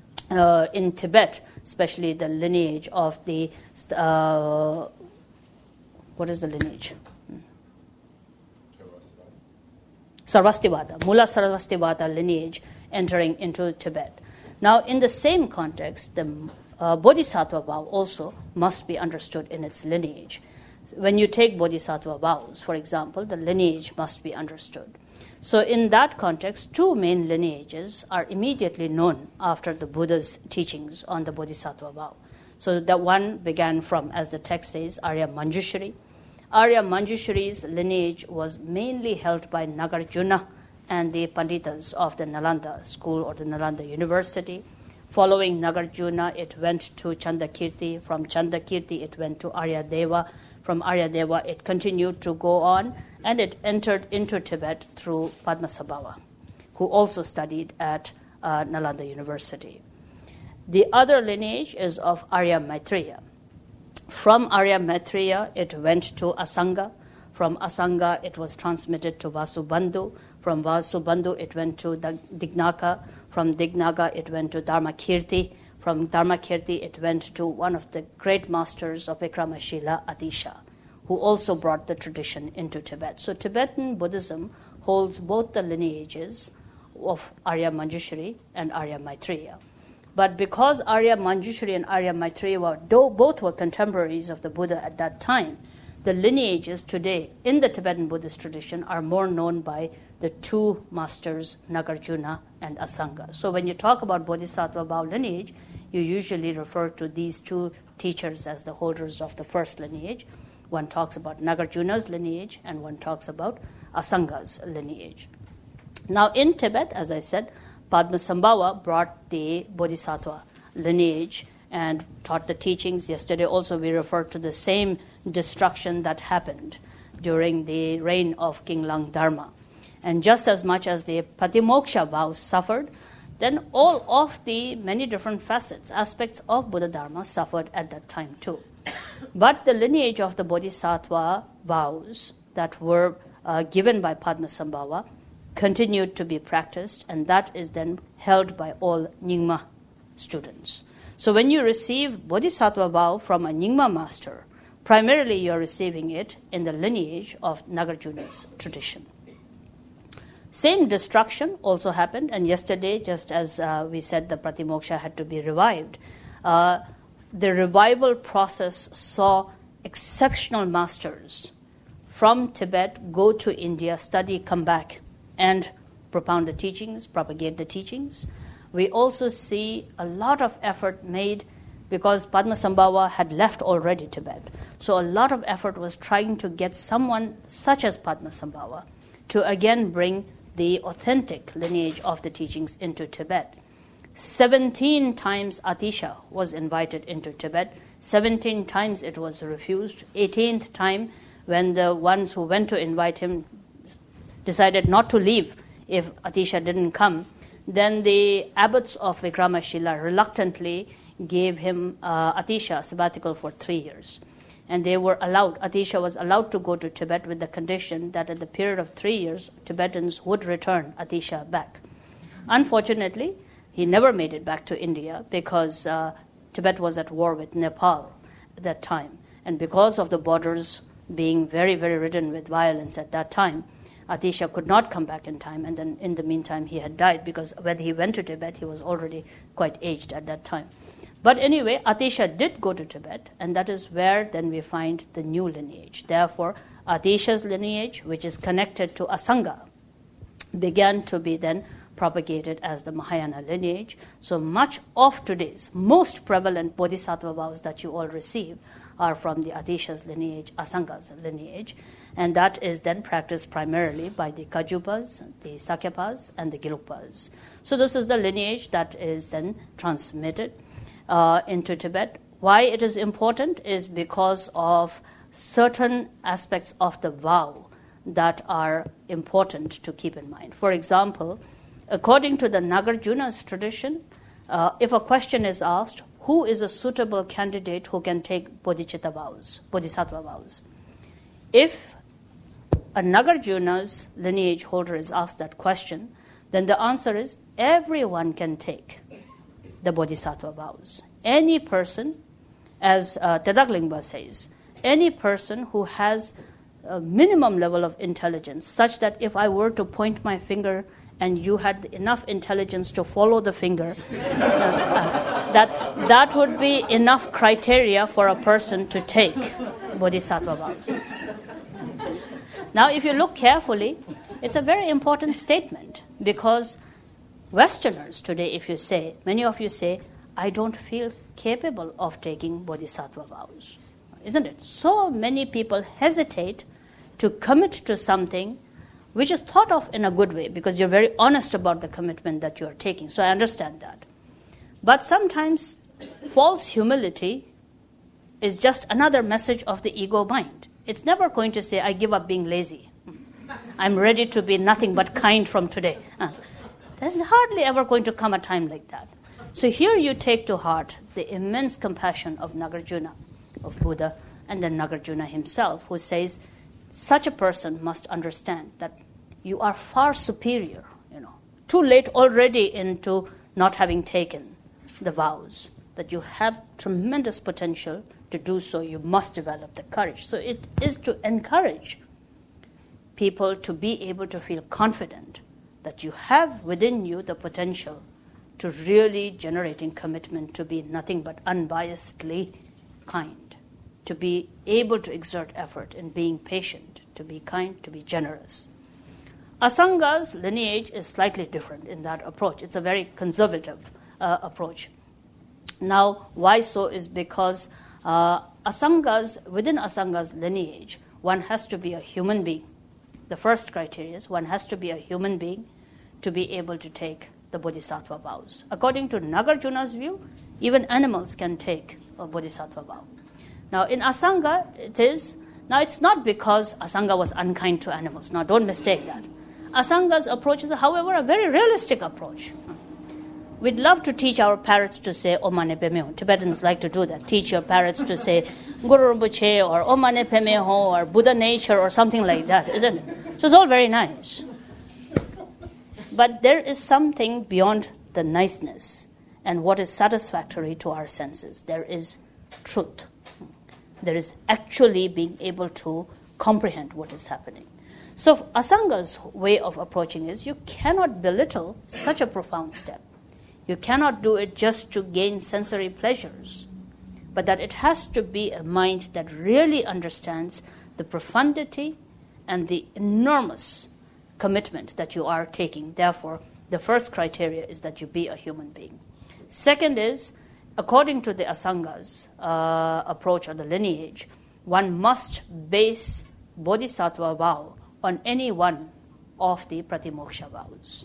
Speaker 1: uh, in Tibet, especially the lineage of the uh, what is the lineage? Sarvastivada, Mula Sarvastivada lineage entering into Tibet. Now, in the same context, the uh, Bodhisattva vow also must be understood in its lineage. When you take Bodhisattva vows, for example, the lineage must be understood. So in that context, two main lineages are immediately known after the Buddha's teachings on the Bodhisattva vow. So that one began from, as the text says, Arya Manjushri. Arya Manjushri's lineage was mainly held by Nagarjuna and the Panditas of the Nalanda school or the Nalanda University. Following Nagarjuna, it went to Chandakirti. From Chandakirti, it went to Aryadeva. From Aryadeva, it continued to go on, and it entered into Tibet through Padmasambhava, who also studied at uh, Nalanda University. The other lineage is of Arya Maitreya. From Arya Maitreya, it went to Asanga. From Asanga, it was transmitted to Vasubandhu. From Vasubandhu, it went to Dignaka. From Dignaka, it went to Dharmakirti. From Dharmakirti, it went to one of the great masters of Vikramashila, Atisha, who also brought the tradition into Tibet. So Tibetan Buddhism holds both the lineages of Arya Manjushri and Arya Maitreya. But because Arya Manjushri and Arya Maitreya were, though both were contemporaries of the Buddha at that time, the lineages today in the Tibetan Buddhist tradition are more known by the two masters, Nagarjuna and Asanga. So when you talk about Bodhisattva vow lineage, you usually refer to these two teachers as the holders of the first lineage. One talks about Nagarjuna's lineage and one talks about Asanga's lineage. Now in Tibet, as I said, Padmasambhava brought the Bodhisattva lineage and taught the teachings. Yesterday also we referred to the same destruction that happened during the reign of King Langdharma. And just as much as the Patimoksha vows suffered, then all of the many different facets, aspects of Buddha Dharma suffered at that time too. But the lineage of the Bodhisattva vows that were uh, given by Padmasambhava continued to be practiced, and that is then held by all Nyingma students. So when you receive Bodhisattva vow from a Nyingma master, primarily you're receiving it in the lineage of Nagarjuna's tradition. Same destruction also happened, and yesterday, just as uh, we said the Pratimoksha had to be revived, uh, the revival process saw exceptional masters from Tibet go to India, study, come back, and propound the teachings, propagate the teachings. We also see a lot of effort made because Padmasambhava had left already Tibet. So a lot of effort was trying to get someone such as Padmasambhava to again bring the authentic lineage of the teachings into Tibet. Seventeen times Atisha was invited into Tibet. Seventeen times it was refused. Eighteenth time, when the ones who went to invite him decided not to leave if Atisha didn't come, then the abbots of Vikramashila reluctantly gave him uh, Atisha sabbatical for three years. And they were allowed, Atisha was allowed to go to Tibet with the condition that at the period of three years, Tibetans would return Atisha back. Unfortunately, he never made it back to India because uh, Tibet was at war with Nepal at that time. And because of the borders being very, very ridden with violence at that time, Atisha could not come back in time, and then in the meantime he had died because when he went to Tibet, he was already quite aged at that time. But anyway, Atisha did go to Tibet, and that is where then we find the new lineage. Therefore, Atisha's lineage, which is connected to Asanga, began to be then propagated as the Mahayana lineage. So much of today's most prevalent Bodhisattva vows that you all receive are from the Atisha's lineage, Asanga's lineage, and that is then practiced primarily by the Kajupas, the Sakyapas, and the Gelugpas. So this is the lineage that is then transmitted uh, into Tibet. Why it is important is because of certain aspects of the vow that are important to keep in mind. For example, according to the Nagarjuna's tradition, uh, if a question is asked, who is a suitable candidate who can take bodhicitta vows, bodhisattva vows? If a Nagarjuna's lineage holder is asked that question, then the answer is everyone can take the bodhisattva vows. Any person, as uh, Tedaglingpa says, any person who has a minimum level of intelligence, such that if I were to point my finger and you had enough intelligence to follow the finger, uh, that that would be enough criteria for a person to take bodhisattva vows. Now, if you look carefully, it's a very important statement because Westerners today, if you say, many of you say, I don't feel capable of taking bodhisattva vows. Isn't it? So many people hesitate to commit to something which is thought of in a good way because you're very honest about the commitment that you are taking. So I understand that. But sometimes false humility is just another message of the ego mind. It's never going to say, I give up being lazy. I'm ready to be nothing but kind from today. Uh, there's hardly ever going to come a time like that. So here you take to heart the immense compassion of Nagarjuna, of Buddha, and then Nagarjuna himself, who says, such a person must understand that you are far superior, you know, too late already into not having taken the vows, that you have tremendous potential to do so. You must develop the courage. So it is to encourage people to be able to feel confident that you have within you the potential to really generating commitment to be nothing but unbiasedly kind, to be able to exert effort in being patient, to be kind, to be generous. Asanga's lineage is slightly different in that approach. It's a very conservative uh, approach. Now, why so is because uh, Asanga's, within Asanga's lineage, one has to be a human being. The first criteria is one has to be a human being to be able to take the Bodhisattva vows. According to Nagarjuna's view, even animals can take a Bodhisattva vow. Now, in Asanga, it is, now it's not because Asanga was unkind to animals. Now, don't mistake that. Asanga's approach is, however, a very realistic approach. We'd love to teach our parrots to say Omane Peme. Tibetans like to do that. Teach your parrots to say Guru Rinpoche or Omane Peme Ho or Buddha nature or something like that, isn't it? So it's all very nice. But there is something beyond the niceness and what is satisfactory to our senses. There is truth. There is actually being able to comprehend what is happening. So Asanga's way of approaching is you cannot belittle such a profound step. You cannot do it just to gain sensory pleasures, but that it has to be a mind that really understands the profundity and the enormous commitment that you are taking. Therefore, the first criteria is that you be a human being. Second is, according to the Asanga's uh, approach or the lineage, one must base Bodhisattva vow on any one of the Pratimoksha vows.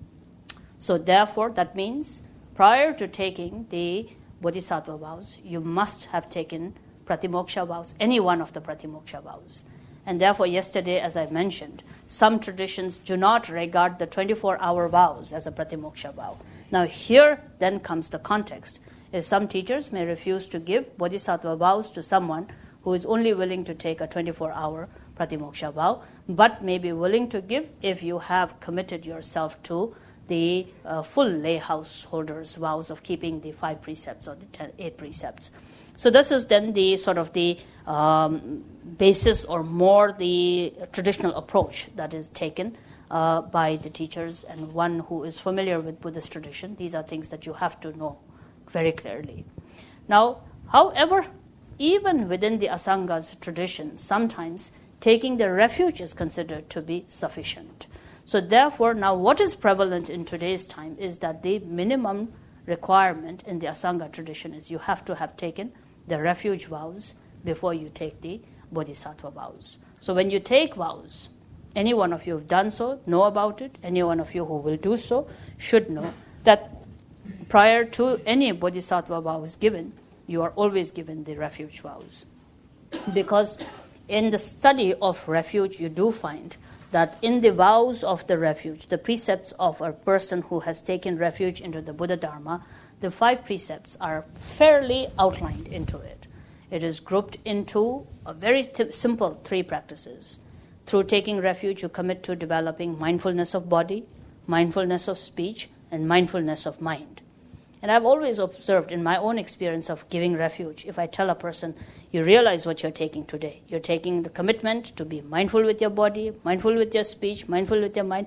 Speaker 1: So therefore, that means prior to taking the Bodhisattva vows, you must have taken Pratimoksha vows, any one of the Pratimoksha vows. And therefore, yesterday, as I mentioned, some traditions do not regard the twenty-four hour vows as a Pratimoksha vow. Now here then comes the context. Is some teachers may refuse to give Bodhisattva vows to someone who is only willing to take a twenty-four hour Pratimoksha vow, but may be willing to give if you have committed yourself to the uh, full lay householder's vows of keeping the five precepts or the ten, eight precepts. So this is then the sort of the um, basis or more the traditional approach that is taken uh, by the teachers and one who is familiar with Buddhist tradition. These are things that you have to know very clearly. Now, however, even within the Asanga's tradition, sometimes taking the refuge is considered to be sufficient. So therefore, now what is prevalent in today's time is that the minimum requirement in the Asanga tradition is you have to have taken the refuge vows before you take the Bodhisattva vows. So when you take vows, any one of you who have done so, know about it. Any one of you who will do so should know that prior to any Bodhisattva vows given, you are always given the refuge vows. Because in the study of refuge, you do find that in the vows of the refuge, the precepts of a person who has taken refuge into the Buddha Dharma, the five precepts are fairly outlined into it. It is grouped into a very th- simple three practices. Through taking refuge, you commit to developing mindfulness of body, mindfulness of speech, and mindfulness of mind. And I've always observed in my own experience of giving refuge, if I tell a person, you realize what you're taking today. You're taking the commitment to be mindful with your body, mindful with your speech, mindful with your mind.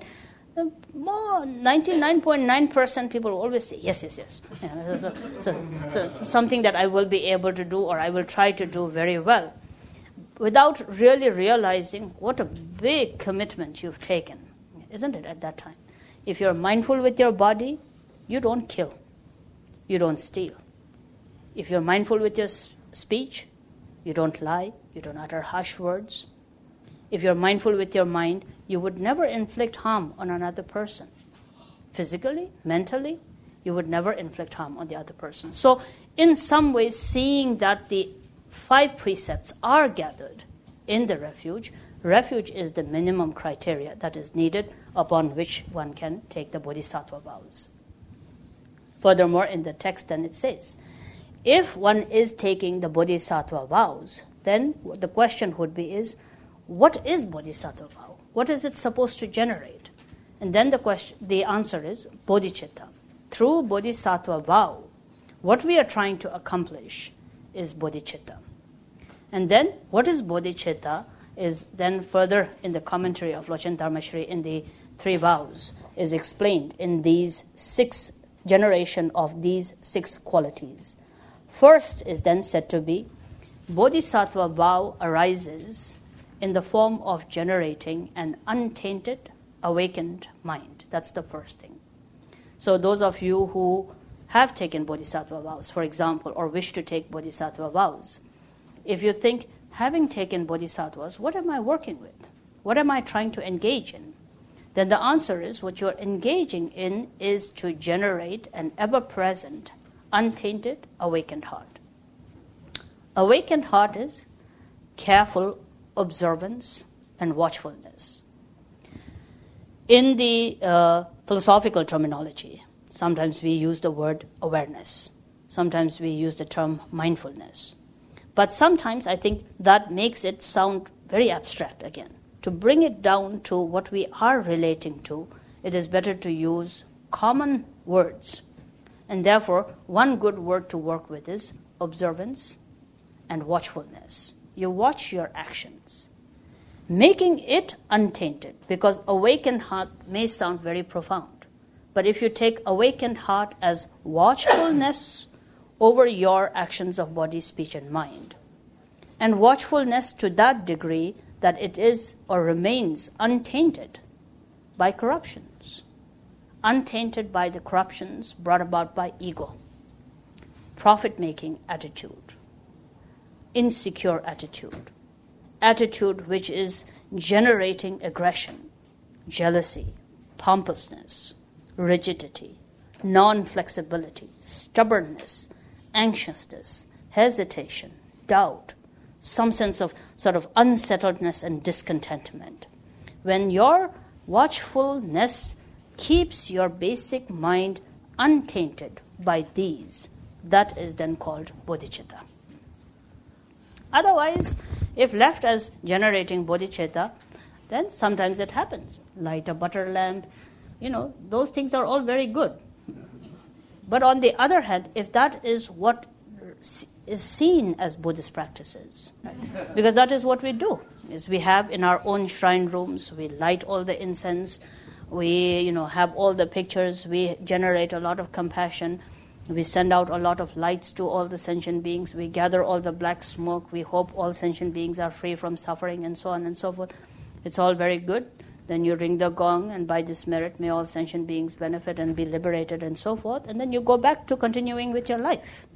Speaker 1: More, ninety-nine point nine percent people always say, yes, yes, yes. Yeah, so, so, so, something that I will be able to do or I will try to do very well, without really realizing what a big commitment you've taken, isn't it, at that time? If you're mindful with your body, you don't kill. You don't steal. If you're mindful with your speech, you don't lie, you don't utter harsh words. If you're mindful with your mind, you would never inflict harm on another person. Physically, mentally, you would never inflict harm on the other person. So, in some ways, seeing that the five precepts are gathered in the refuge, refuge is the minimum criteria that is needed upon which one can take the Bodhisattva vows. Furthermore, in the text then it says, if one is taking the Bodhisattva vows, then the question would be is, what is Bodhisattva vow? What is it supposed to generate? And then the question, the answer is Bodhicitta. Through Bodhisattva vow, what we are trying to accomplish is Bodhicitta. And then what is Bodhicitta is then further in the commentary of Lochen Dharmashri in the three vows is explained in these six generation of these six qualities. First is then said to be Bodhisattva vow arises in the form of generating an untainted, awakened mind. That's the first thing. So those of you who have taken bodhisattva vows, for example, or wish to take bodhisattva vows, if you think, having taken bodhisattvas, what am I working with? What am I trying to engage in? Then the answer is what you're engaging in is to generate an ever-present, untainted, awakened heart. Awakened heart is careful observance and watchfulness. In the uh, philosophical terminology, sometimes we use the word awareness. Sometimes we use the term mindfulness. But sometimes I think that makes it sound very abstract again. To bring it down to what we are relating to, it is better to use common words. And therefore, one good word to work with is observance and watchfulness. You watch your actions, making it untainted, because awakened heart may sound very profound. But if you take awakened heart as watchfulness over your actions of body, speech, and mind, and watchfulness to that degree that it is or remains untainted by corruptions, untainted by the corruptions brought about by ego, profit-making attitude, insecure attitude, attitude which is generating aggression, jealousy, pompousness, rigidity, non-flexibility, stubbornness, anxiousness, hesitation, doubt, some sense of sort of unsettledness and discontentment. When your watchfulness keeps your basic mind untainted by these, that is then called bodhicitta. Otherwise, if left as generating bodhicitta, then sometimes it happens. Light a butter lamp, you know, those things are all very good. But on the other hand, if that is what is seen as Buddhist practices, right? Because that is what we do, is we have in our own shrine rooms, we light all the incense, we you know have all the pictures, we generate a lot of compassion, we send out a lot of lights to all the sentient beings, we gather all the black smoke, we hope all sentient beings are free from suffering, and so on and so forth. It's all very good. Then you ring the gong, and by this merit may all sentient beings benefit and be liberated, and so forth, and then you go back to continuing with your life.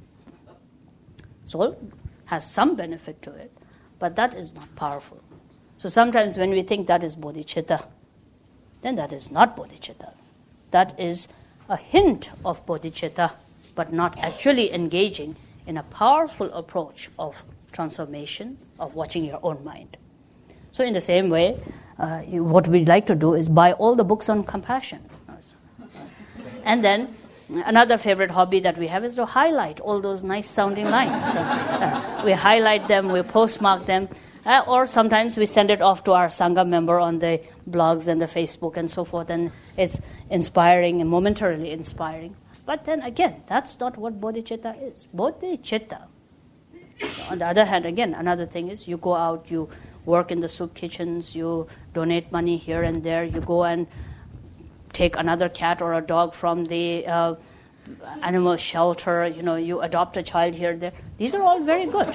Speaker 1: So it has some benefit to it, but that is not powerful. So sometimes when we think that is bodhicitta, then that is not bodhicitta. That is a hint of bodhicitta, but not actually engaging in a powerful approach of transformation, of watching your own mind. So in the same way, uh, you, what we'd like to do is buy all the books on compassion. And then another favorite hobby that we have is to highlight all those nice sounding lines. So, uh, we highlight them, we postmark them, uh, or sometimes we send it off to our Sangha member on the blogs and the Facebook and so forth, and it's inspiring and momentarily inspiring. But then again, that's not what bodhicitta is. Bodhicitta, on the other hand, again, another thing is you go out, you work in the soup kitchens, you donate money here and there, you go and take another cat or a dog from the uh, animal shelter, you know, you adopt a child here and there. These are all very good.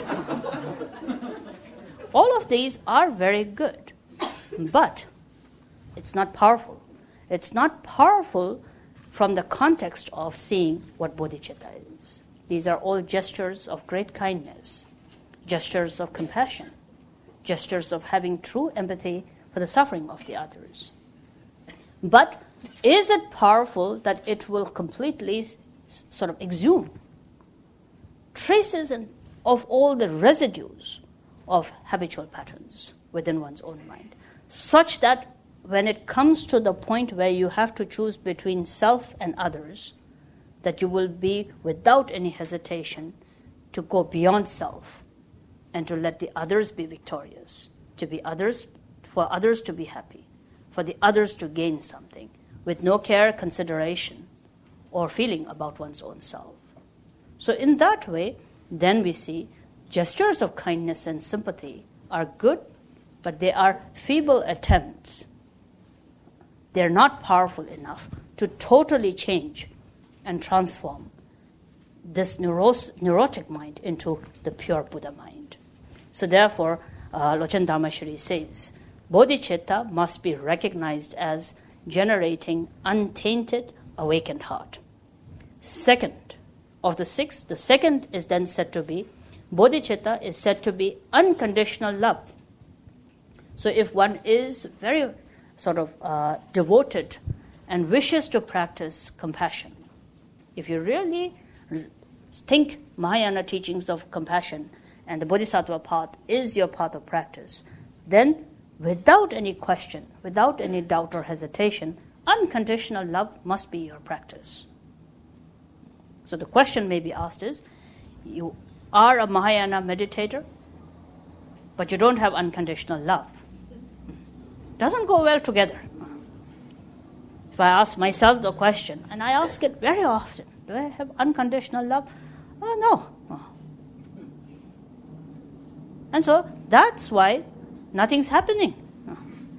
Speaker 1: All of these are very good, but it's not powerful. It's not powerful from the context of seeing what bodhicitta is. These are all gestures of great kindness, gestures of compassion, gestures of having true empathy for the suffering of the others. But is it powerful that it will completely s- sort of exhume traces in, of all the residues of habitual patterns within one's own mind, such that when it comes to the point where you have to choose between self and others, that you will be without any hesitation to go beyond self and to let the others be victorious, to be others, for others to be happy, for the others to gain something, with no care, consideration, or feeling about one's own self. So in that way, then we see gestures of kindness and sympathy are good, but they are feeble attempts. They're not powerful enough to totally change and transform this neuros- neurotic mind into the pure Buddha mind. So therefore, uh, Lochen Dharmashri says, bodhicitta must be recognized as generating untainted, awakened heart. Second of the six, the second is then said to be, bodhicitta is said to be unconditional love. So if one is very sort of uh, devoted and wishes to practice compassion, if you really think Mahayana teachings of compassion and the Bodhisattva path is your path of practice, then without any question, without any doubt or hesitation, unconditional love must be your practice. So the question may be asked is, you are a Mahayana meditator, but you don't have unconditional love. Doesn't go well together. If I ask myself the question, and I ask it very often, do I have unconditional love? Oh, no. Oh. And so that's why nothing's happening. Oh.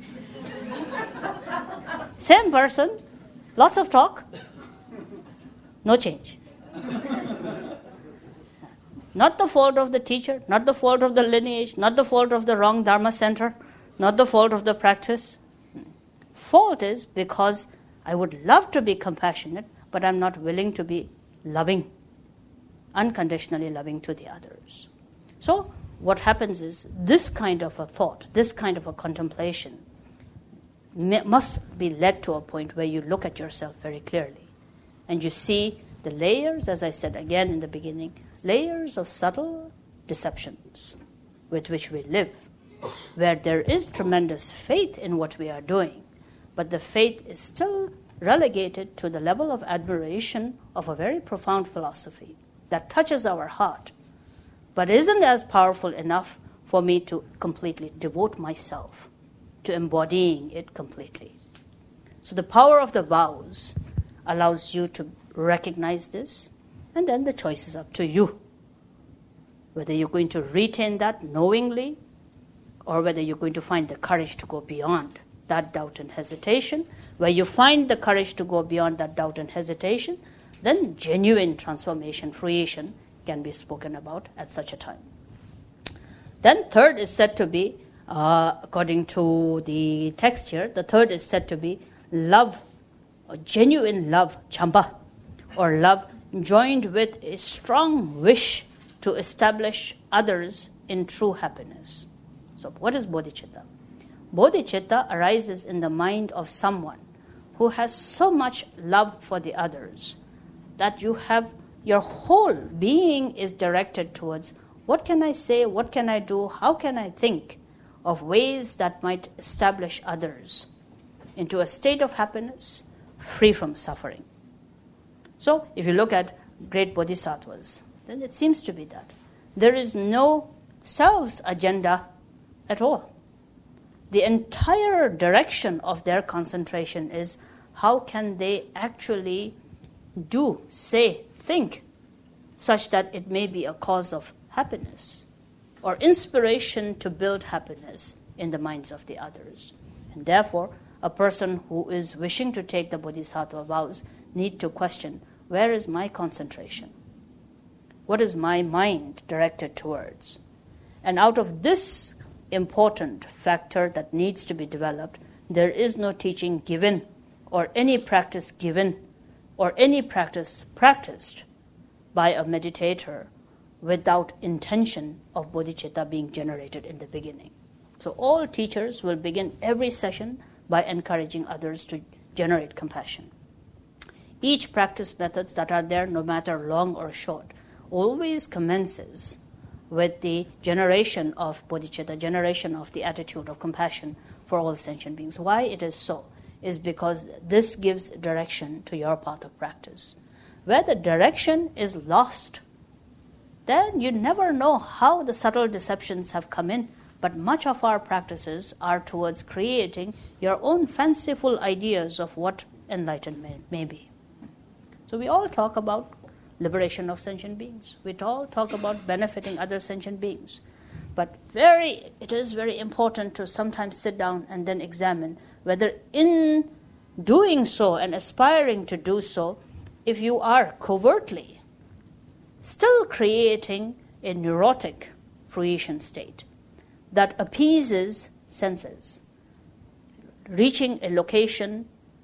Speaker 1: Same person, lots of talk, no change. Not the fault of the teacher, not the fault of the lineage, not the fault of the wrong Dharma center, not the fault of the practice. Fault is because I would love to be compassionate, but I'm not willing to be loving, unconditionally loving to the others. So what happens is this kind of a thought, this kind of a contemplation may, must be led to a point where you look at yourself very clearly and you see the layers, as I said again in the beginning, layers of subtle deceptions with which we live, where there is tremendous faith in what we are doing, but the faith is still relegated to the level of admiration of a very profound philosophy that touches our heart, but isn't as powerful enough for me to completely devote myself to embodying it completely. So the power of the vows allows you to recognize this, and then the choice is up to you. Whether you're going to retain that knowingly, or whether you're going to find the courage to go beyond that doubt and hesitation. Where you find the courage to go beyond that doubt and hesitation, then genuine transformation, fruition can be spoken about at such a time. Then third is said to be, uh, according to the text here, the third is said to be love, or genuine love, chamba, or love joined with a strong wish to establish others in true happiness. So what is bodhicitta? Bodhicitta arises in the mind of someone who has so much love for the others that you have your whole being is directed towards what can I say, what can I do, how can I think of ways that might establish others into a state of happiness free from suffering. So if you look at great bodhisattvas, then it seems to be that there is no self's agenda at all. The entire direction of their concentration is how can they actually do, say, think, such that it may be a cause of happiness or inspiration to build happiness in the minds of the others. And therefore, a person who is wishing to take the bodhisattva vows need to question, where is my concentration? What is my mind directed towards? And out of this important factor that needs to be developed, there is no teaching given or any practice given or any practice practiced by a meditator without intention of bodhicitta being generated in the beginning. So all teachers will begin every session by encouraging others to generate compassion. Each practice methods that are there, no matter long or short, always commences with the generation of bodhicitta, generation of the attitude of compassion for all sentient beings. Why it is so is because this gives direction to your path of practice. Where the direction is lost, then you never know how the subtle deceptions have come in, but much of our practices are towards creating your own fanciful ideas of what enlightenment may be. So we all talk about liberation of sentient beings. We all talk about benefiting other sentient beings. But very, it is very important to sometimes sit down and then examine whether in doing so and aspiring to do so, if you are covertly still creating a neurotic fruition state that appeases senses, reaching a location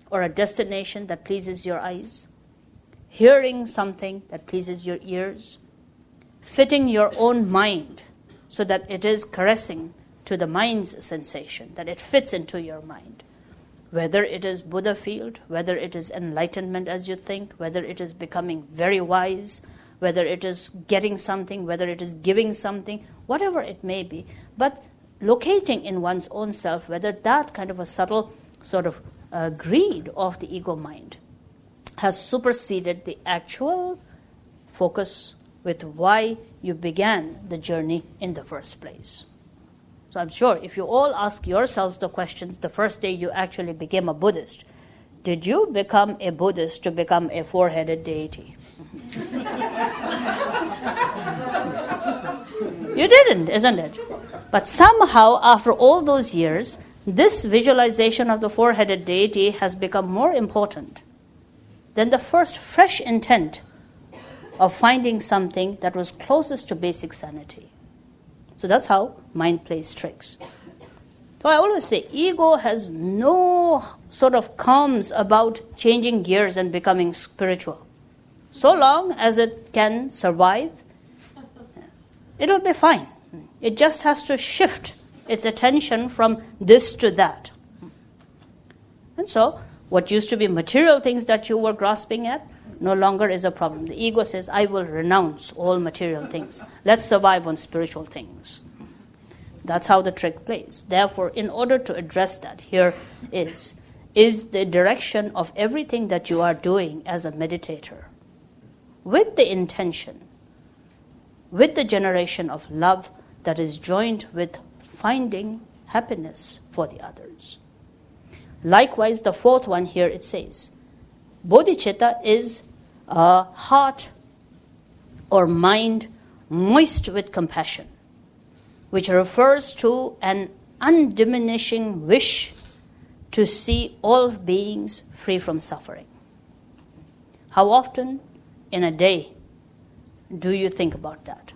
Speaker 1: or a destination that pleases your eyes, hearing something that pleases your ears, fitting your own mind so that it is caressing to the mind's sensation, that it fits into your mind. Whether it is Buddha field, whether it is enlightenment as you think, whether it is becoming very wise, whether it is getting something, whether it is giving something, whatever it may be, but locating in one's own self whether that kind of a subtle sort of uh, greed of the ego mind has superseded the actual focus with why you began the journey in the first place. So I'm sure if you all ask yourselves the questions the first day you actually became a Buddhist, did you become a Buddhist to become a four-headed deity? You didn't, isn't it? But somehow, after all those years, this visualization of the four-headed deity has become more important than the first fresh intent of finding something that was closest to basic sanity. So that's how mind plays tricks. So I always say, ego has no sort of qualms about changing gears and becoming spiritual. So long as it can survive, it'll be fine. It just has to shift its attention from this to that. And so, what used to be material things that you were grasping at no longer is a problem. The ego says, I will renounce all material things. Let's survive on spiritual things. That's how the trick plays. Therefore, in order to address that, here is, is the direction of everything that you are doing as a meditator, with the intention, with the generation of love that is joined with finding happiness for the others. Likewise, the fourth one here, it says, bodhicitta is a heart or mind moist with compassion, which refers to an undiminishing wish to see all beings free from suffering. How often in a day do you think about that?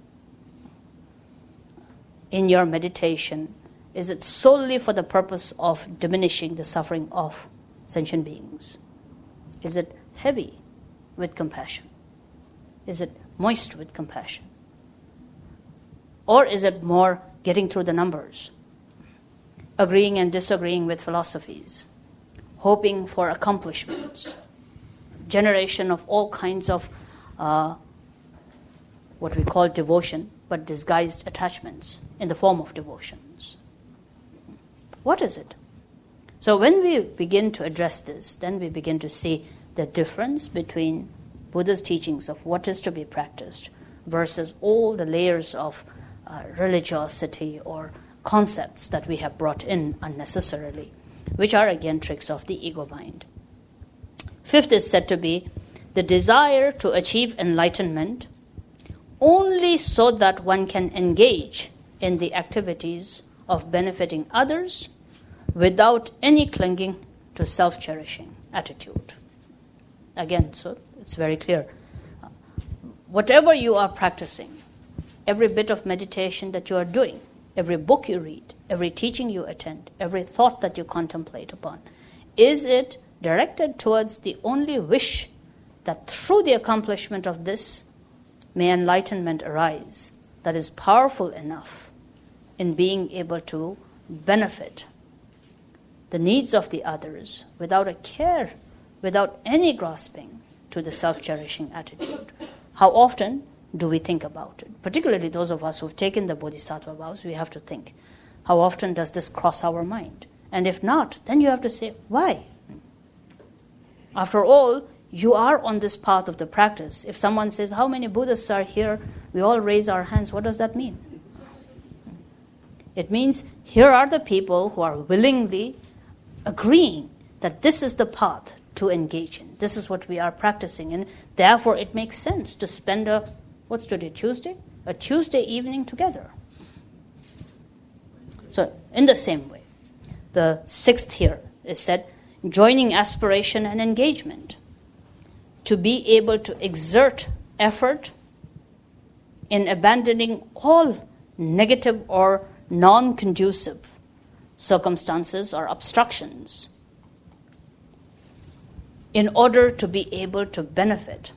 Speaker 1: In your meditation, is it solely for the purpose of diminishing the suffering of sentient beings? Is it heavy with compassion? Is it moist with compassion? Or is it more getting through the numbers, agreeing and disagreeing with philosophies, hoping for accomplishments, generation of all kinds of uh, what we call devotion, but disguised attachments in the form of devotions? What is it? So when we begin to address this, then we begin to see the difference between Buddha's teachings of what is to be practiced versus all the layers of uh, religiosity or concepts that we have brought in unnecessarily, which are again tricks of the ego mind. Fifth is said to be the desire to achieve enlightenment only so that one can engage in the activities of benefiting others without any clinging to self-cherishing attitude. Again, so it's very clear. Whatever you are practicing, every bit of meditation that you are doing, every book you read, every teaching you attend, every thought that you contemplate upon, is it directed towards the only wish that through the accomplishment of this may enlightenment arise that is powerful enough in being able to benefit the needs of the others without a care, without any grasping to the self-cherishing attitude? How often do we think about it? Particularly those of us who have taken the bodhisattva vows, we have to think, how often does this cross our mind? And if not, then you have to say, why? After all, you are on this path of the practice. If someone says, how many Buddhists are here? We all raise our hands. What does that mean? It means here are the people who are willingly agreeing that this is the path to engage in. This is what we are practicing in. Therefore, it makes sense to spend a, what's today, Tuesday? A Tuesday evening together. So, in the same way, the sixth here is said, joining aspiration and engagement, to be able to exert effort in abandoning all negative or non-conducive circumstances or obstructions in order to be able to benefit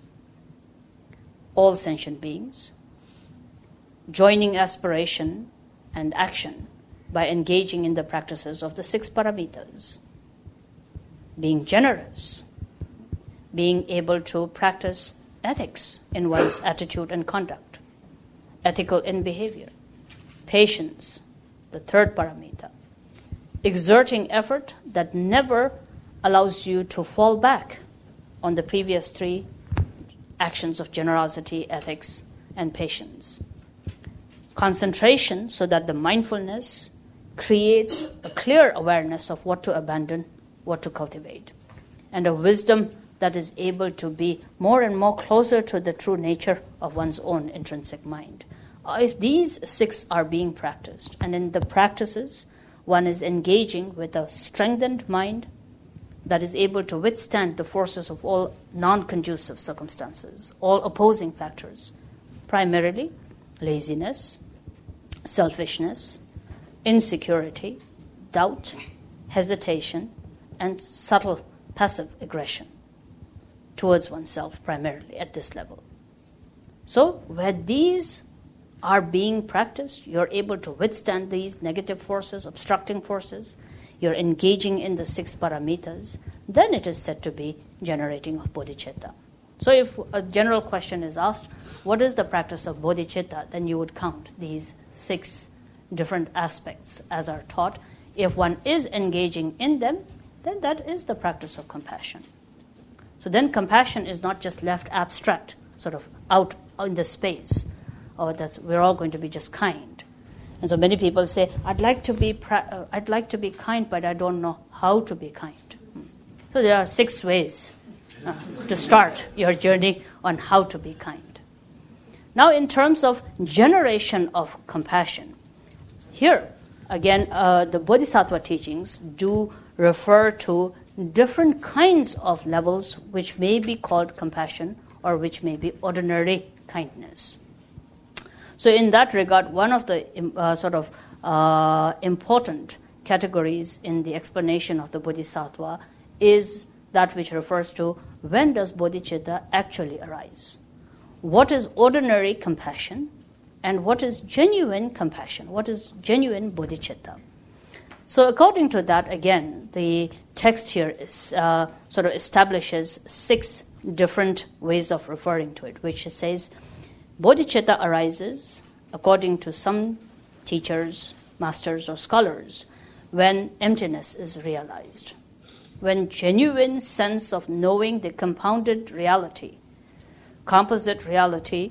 Speaker 1: all sentient beings, joining aspiration and action by engaging in the practices of the six paramitas, being generous, being able to practice ethics in one's attitude and conduct, ethical in behavior, patience, the third paramita, exerting effort that never allows you to fall back on the previous three actions of generosity, ethics, and patience. Concentration so that the mindfulness creates a clear awareness of what to abandon, what to cultivate, and a wisdom that is able to be more and more closer to the true nature of one's own intrinsic mind. If these six are being practiced, and in the practices, one is engaging with a strengthened mind that is able to withstand the forces of all non-conducive circumstances, all opposing factors, primarily laziness, selfishness, insecurity, doubt, hesitation, and subtle passive aggression towards oneself, primarily at this level. So, where these are being practiced, you're able to withstand these negative forces, obstructing forces, you're engaging in the six paramitas, then it is said to be generating of bodhicitta. So if a general question is asked, what is the practice of bodhicitta, then you would count these six different aspects as are taught. If one is engaging in them, then that is the practice of compassion. So then compassion is not just left abstract, sort of out in the space, or that we're all going to be just kind. And so many people say, I'd like to be pra- uh, I'd like to be kind, but I don't know how to be kind. So there are six ways uh, to start your journey on how to be kind. Now, in terms of generation of compassion, here, again, uh, the Bodhisattva teachings do refer to different kinds of levels which may be called compassion or which may be ordinary kindness. So in that regard, one of the uh, sort of uh, important categories in the explanation of the Bodhisattva is that which refers to when does bodhicitta actually arise? What is ordinary compassion and what is genuine compassion? What is genuine bodhicitta? So according to that, again, the text here is, uh, sort of establishes six different ways of referring to it, which says, bodhicitta arises, according to some teachers, masters, or scholars, when emptiness is realized, when genuine sense of knowing the compounded reality, composite reality,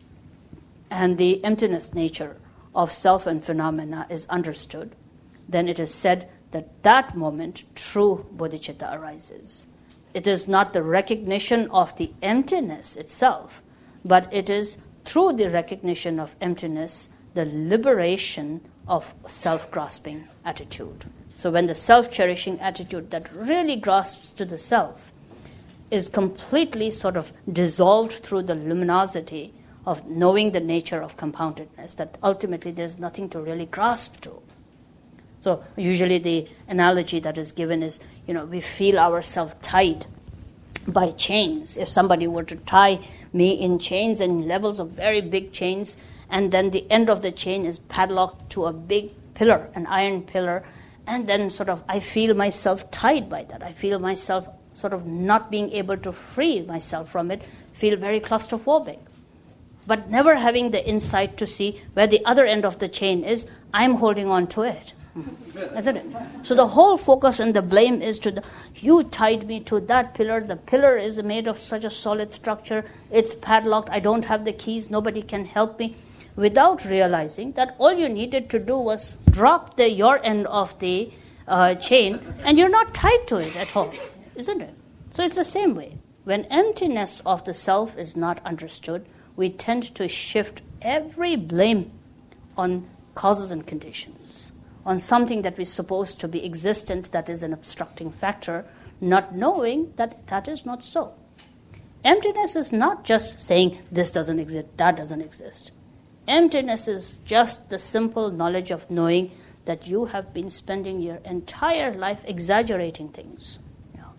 Speaker 1: and the emptiness nature of self and phenomena is understood, then it is said that that moment true bodhicitta arises. It is not the recognition of the emptiness itself, but it is through the recognition of emptiness, the liberation of self-grasping attitude. So when the self-cherishing attitude that really grasps to the self is completely sort of dissolved through the luminosity of knowing the nature of compoundedness, that ultimately there's nothing to really grasp to. So usually the analogy that is given is, you know, we feel ourselves tied by chains. If somebody were to tie me in chains and levels of very big chains, and then the end of the chain is padlocked to a big pillar, an iron pillar, and then sort of I feel myself tied by that. I feel myself sort of not being able to free myself from it, feel very claustrophobic. But never having the insight to see where the other end of the chain is, I'm holding on to it. Isn't it? So the whole focus and the blame is to the, you tied me to that pillar, the pillar is made of such a solid structure, it's padlocked, I don't have the keys, nobody can help me, without realizing that all you needed to do was drop the your end of the uh, chain and you're not tied to it at all, isn't it? So it's the same way. When emptiness of the self is not understood, we tend to shift every blame on causes and conditions, on something that is supposed to be existent that is an obstructing factor, not knowing that that is not so. Emptiness is not just saying this doesn't exist, that doesn't exist. Emptiness is just the simple knowledge of knowing that you have been spending your entire life exaggerating things. You know,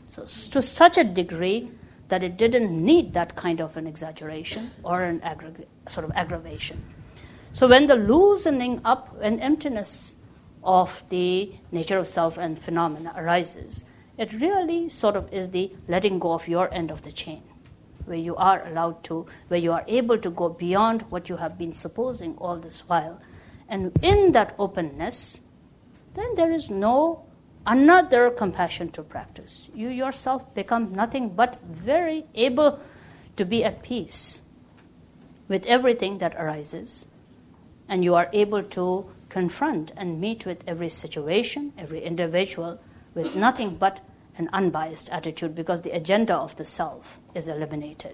Speaker 1: So to such a degree that it didn't need that kind of an exaggeration or an aggra- sort of aggravation. So when the loosening up and emptiness of the nature of self and phenomena arises, it really sort of is the letting go of your end of the chain, where you are allowed to, where you are able to go beyond what you have been supposing all this while. And in that openness, then there is no another compassion to practice. You yourself become nothing but very able to be at peace with everything that arises, and you are able to confront and meet with every situation, every individual, with nothing but an unbiased attitude, because the agenda of the self is eliminated.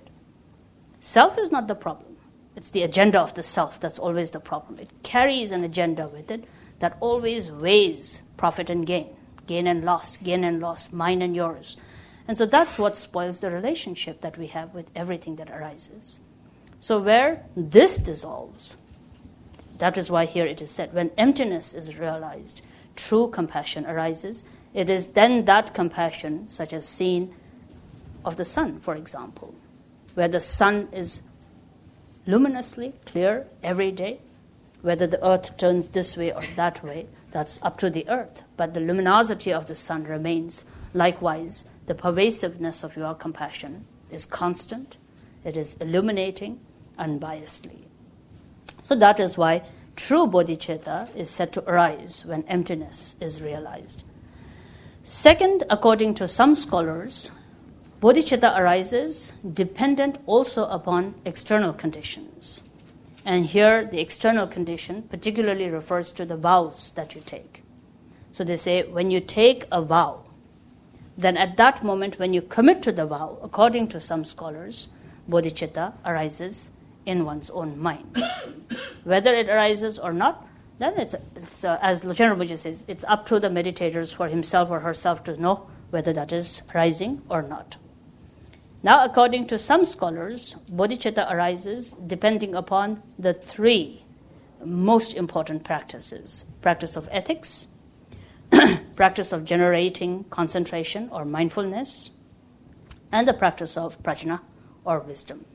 Speaker 1: Self is not the problem. It's the agenda of the self that's always the problem. It carries an agenda with it that always weighs profit and gain, gain and loss, gain and loss, mine and yours. And so that's what spoils the relationship that we have with everything that arises. So where this dissolves, that is why here it is said, when emptiness is realized, true compassion arises. It is then that compassion, such as seen of the sun, for example, where the sun is luminously clear every day. Whether the earth turns this way or that way, that's up to the earth. But the luminosity of the sun remains. Likewise, the pervasiveness of your compassion is constant. It is illuminating unbiasedly. So that is why true bodhicitta is said to arise when emptiness is realized. Second, according to some scholars, bodhicitta arises dependent also upon external conditions. And here the external condition particularly refers to the vows that you take. So they say when you take a vow, then at that moment when you commit to the vow, according to some scholars, bodhicitta arises in one's own mind. Whether it arises or not, then it's, it's uh, as Lojeng Rinpoche says, it's up to the meditators for himself or herself to know whether that is arising or not. Now, according to some scholars, bodhicitta arises depending upon the three most important practices: practice of ethics, practice of generating concentration or mindfulness, and the practice of prajna or wisdom.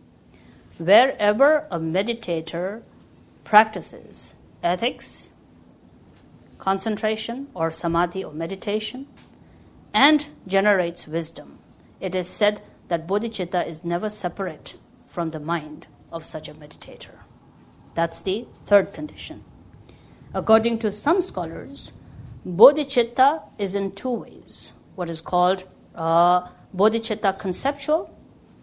Speaker 1: Wherever a meditator practices ethics, concentration or samadhi or meditation, and generates wisdom, it is said that bodhicitta is never separate from the mind of such a meditator. That's the third condition. According to some scholars, bodhicitta is in two ways, what is called uh, bodhicitta conceptual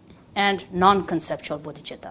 Speaker 1: and non-conceptual bodhicitta.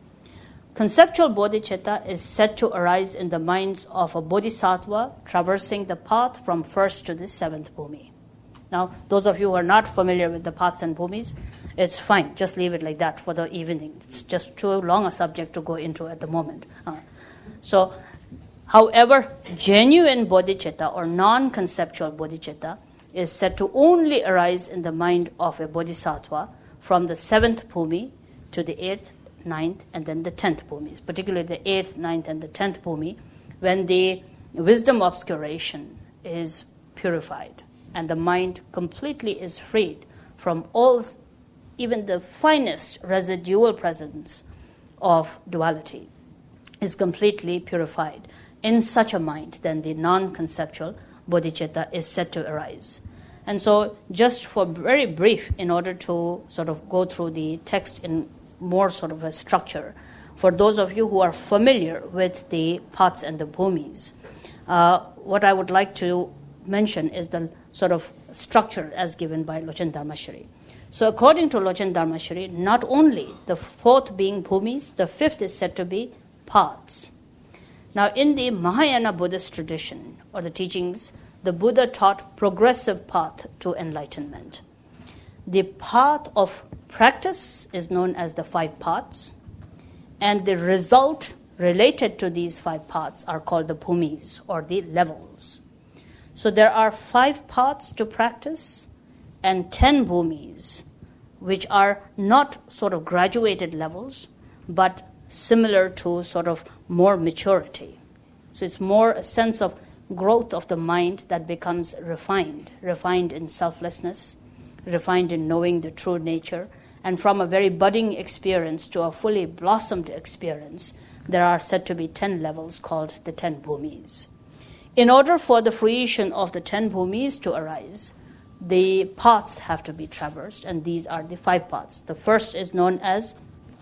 Speaker 1: Conceptual bodhicitta is said to arise in the minds of a bodhisattva traversing the path from first to the seventh bhumi. Now, those of you who are not familiar with the paths and bhumis, it's fine. Just leave it like that for the evening. It's just too long a subject to go into at the moment. Uh, so, however, genuine bodhicitta or non-conceptual bodhicitta is said to only arise in the mind of a bodhisattva from the seventh bhumi to the eighth, ninth, and then the tenth bhumis, particularly the eighth, ninth, and the tenth bhumi, when the wisdom obscuration is purified and the mind completely is freed from all, even the finest residual presence of duality is completely purified. In such a mind, then the non-conceptual bodhicitta is said to arise. And so, just for very brief, in order to sort of go through the text in more sort of a structure, for those of you who are familiar with the paths and the bhumis, uh, what I would like to mention is the sort of structure as given by Lochen Dharmashri. So according to Lochen Dharmashri, not only the fourth being bhumis, the fifth is said to be paths. Now in the Mahayana Buddhist tradition, or the teachings, the Buddha taught progressive path to enlightenment. The path of practice is known as the five paths, and the result related to these five paths are called the bhumis, or the levels. So there are five paths to practice and ten bhumis, which are not sort of graduated levels, but similar to sort of more maturity. So it's more a sense of growth of the mind that becomes refined, refined in selflessness, refined in knowing the true nature, and from a very budding experience to a fully blossomed experience, there are said to be ten levels called the ten bhumis. In order for the fruition of the ten bhumis to arise, the paths have to be traversed, and these are the five paths. The first is known as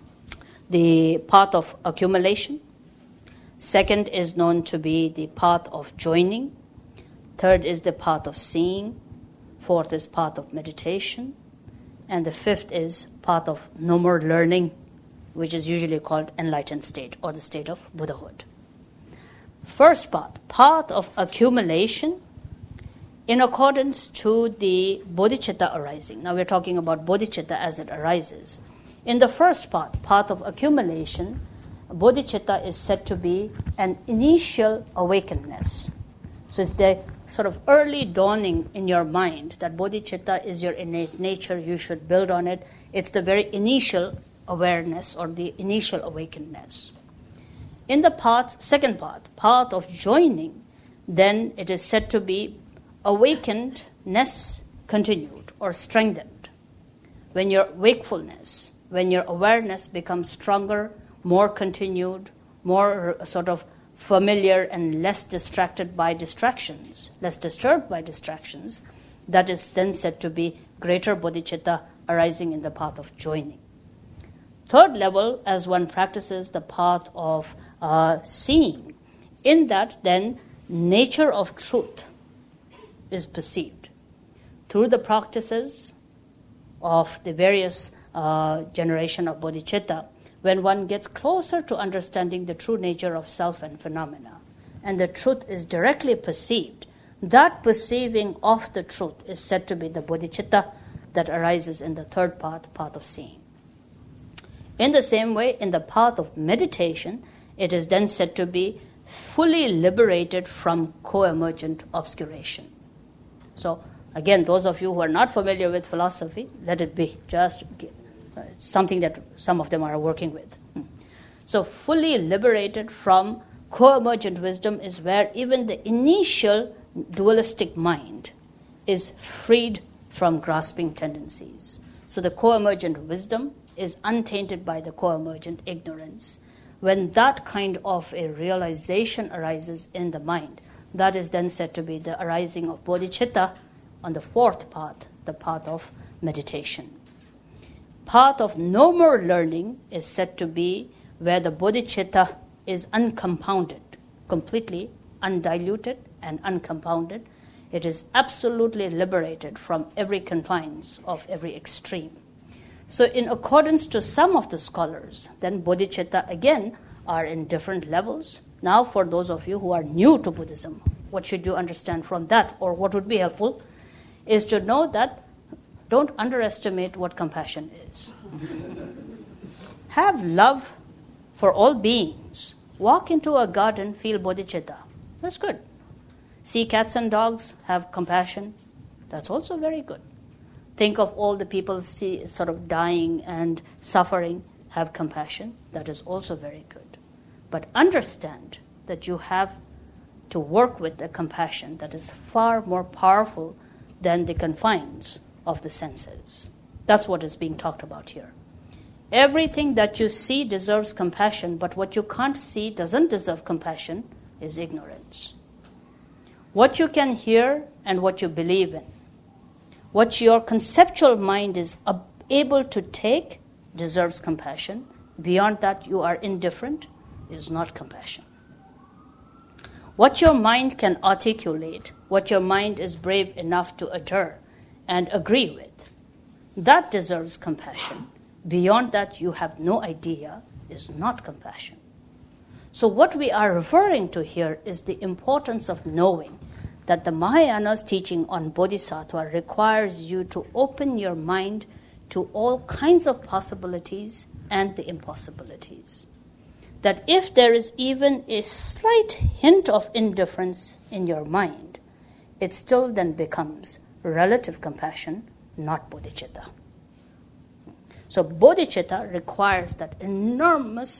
Speaker 1: the path of accumulation. Second is known to be the path of joining. Third is the path of seeing. Fourth is path of meditation. And the fifth is path of no more learning, which is usually called enlightened state or the state of Buddhahood. First path, path of accumulation, in accordance to the bodhicitta arising. Now we're talking about bodhicitta as it arises. In the first path, path of accumulation, bodhicitta is said to be an initial awakenedness. So it's the sort of early dawning in your mind that bodhicitta is your innate nature, you should build on it. It's the very initial awareness or the initial awakenedness. In the path, second path, path of joining, then it is said to be awakenedness continued or strengthened. When your wakefulness, when your awareness becomes stronger, more continued, more sort of familiar and less distracted by distractions, less disturbed by distractions, that is then said to be greater bodhicitta arising in the path of joining. Third level, as one practices the path of uh, seeing, in that then nature of truth is perceived. Through the practices of the various uh, generation of bodhicitta, when one gets closer to understanding the true nature of self and phenomena, and the truth is directly perceived, that perceiving of the truth is said to be the bodhicitta that arises in the third path, path of seeing. In the same way, in the path of meditation, it is then said to be fully liberated from co-emergent obscuration. So, again, those of you who are not familiar with philosophy, let it be. Just uh, something that some of them are working with. Hmm. So, fully liberated from co-emergent wisdom is where even the initial dualistic mind is freed from grasping tendencies. So, the co-emergent wisdom is untainted by the co-emergent ignorance. When that kind of a realization arises in the mind, that is then said to be the arising of bodhicitta on the fourth path, the path of meditation. Path of no more learning is said to be where the bodhicitta is uncompounded, completely undiluted and uncompounded. It is absolutely liberated from every confines of every extreme. So in accordance to some of the scholars, then bodhicitta again are in different levels. Now for those of you who are new to Buddhism, what should you understand from that, or what would be helpful is to know that don't underestimate what compassion is. Have love for all beings. Walk into a garden, feel bodhicitta. That's good. See cats and dogs, have compassion. That's also very good. Think of all the people see, sort of dying and suffering, have compassion. That is also very good. But understand that you have to work with a compassion that is far more powerful than the confines of the senses. That's what is being talked about here. Everything that you see deserves compassion, but what you can't see doesn't deserve compassion is ignorance. What you can hear and what you believe in, what your conceptual mind is able to take deserves compassion. Beyond that, you are indifferent, is not compassion. What your mind can articulate, what your mind is brave enough to utter and agree with, that deserves compassion. Beyond that, you have no idea, is not compassion. So what we are referring to here is the importance of knowing that the Mahayana's teaching on Bodhisattva requires you to open your mind to all kinds of possibilities and the impossibilities. That if there is even a slight hint of indifference in your mind, it still then becomes relative compassion, not bodhicitta. So bodhicitta requires that enormous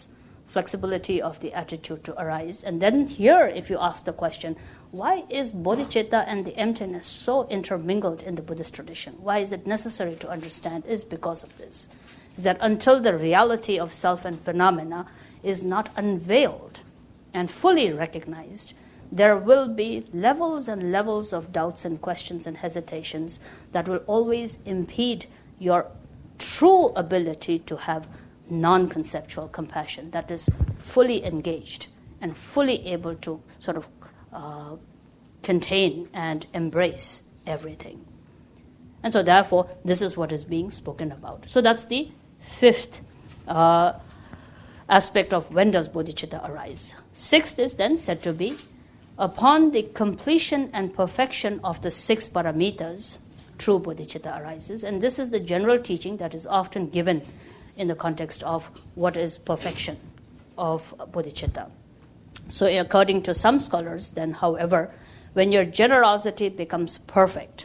Speaker 1: flexibility of the attitude to arise. And then here, if you ask the question, why is bodhicitta and the emptiness so intermingled in the Buddhist tradition? Why is it necessary to understand? Is because of this. Is that until the reality of self and phenomena is not unveiled and fully recognized, there will be levels and levels of doubts and questions and hesitations that will always impede your true ability to have non-conceptual compassion that is fully engaged and fully able to sort of uh, contain and embrace everything. And so therefore, this is what is being spoken about. So that's the fifth uh, aspect of when does bodhicitta arise. Sixth is then said to be upon the completion and perfection of the six paramitas, true bodhicitta arises. And this is the general teaching that is often given in the context of what is perfection of bodhicitta. So according to some scholars, then, however, when your generosity becomes perfect,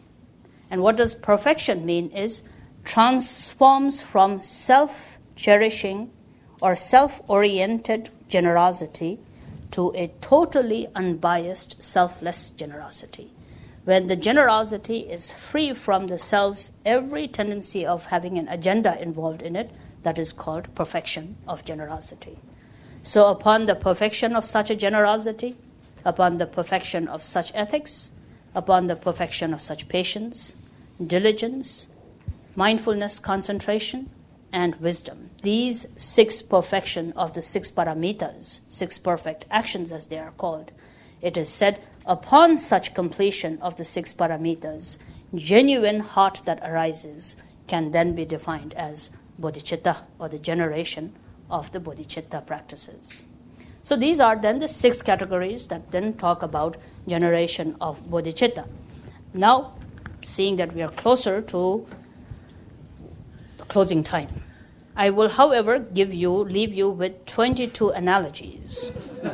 Speaker 1: and what does perfection mean is transforms from self-cherishing or self-oriented generosity to a totally unbiased, selfless generosity. When the generosity is free from the self's every tendency of having an agenda involved in it, that is called perfection of generosity. So upon the perfection of such a generosity, upon the perfection of such ethics, upon the perfection of such patience, diligence, mindfulness, concentration, and wisdom, these six perfection of the six paramitas, six perfect actions as they are called, it is said, upon such completion of the six paramitas, genuine heart that arises can then be defined as bodhicitta, or the generation of the bodhicitta practices. So these are then the six categories that then talk about generation of bodhicitta. Now, seeing that we are closer to the closing time, I will, however, give you, leave you with twenty-two analogies.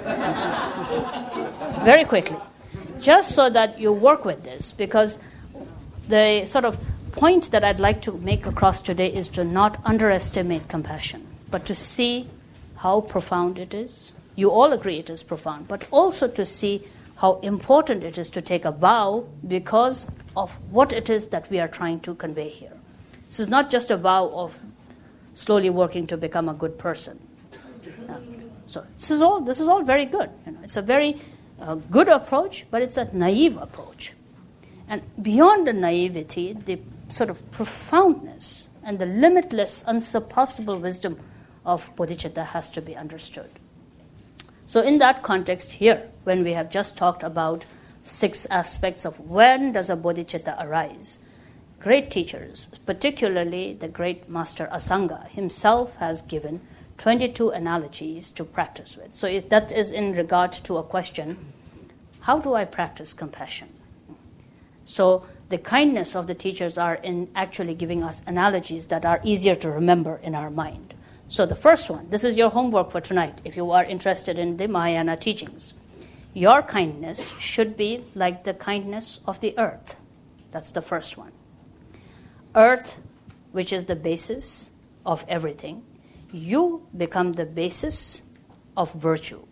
Speaker 1: Very quickly, just so that you work with this, because the sort of point that I'd like to make across today is to not underestimate compassion, but to see how profound it is. You all agree it is profound, but also to see how important it is to take a vow because of what it is that we are trying to convey here. This is not just a vow of slowly working to become a good person. Uh, so this is all. This is all very good. You know, it's a very uh, good approach, but it's a naive approach. And beyond the naivety, the sort of profoundness and the limitless, unsurpassable wisdom of bodhicitta has to be understood. So in that context here, when we have just talked about six aspects of when does a bodhicitta arise, great teachers, particularly the great Master Asanga himself, has given twenty-two analogies to practice with. So if that is in regard to a question, how do I practice compassion? So the kindness of the teachers are in actually giving us analogies that are easier to remember in our mind. So the first one, this is your homework for tonight if you are interested in the Mahayana teachings. Your kindness should be like the kindness of the earth. That's the first one. Earth, which is the basis of everything, you become the basis of virtue.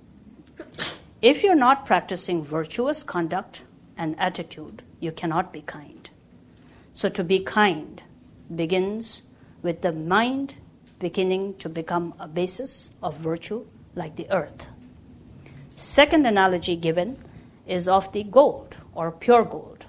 Speaker 1: If you're not practicing virtuous conduct and attitude, you cannot be kind. So to be kind begins with the mind beginning to become a basis of virtue like the earth. Second analogy given is of the gold or pure gold.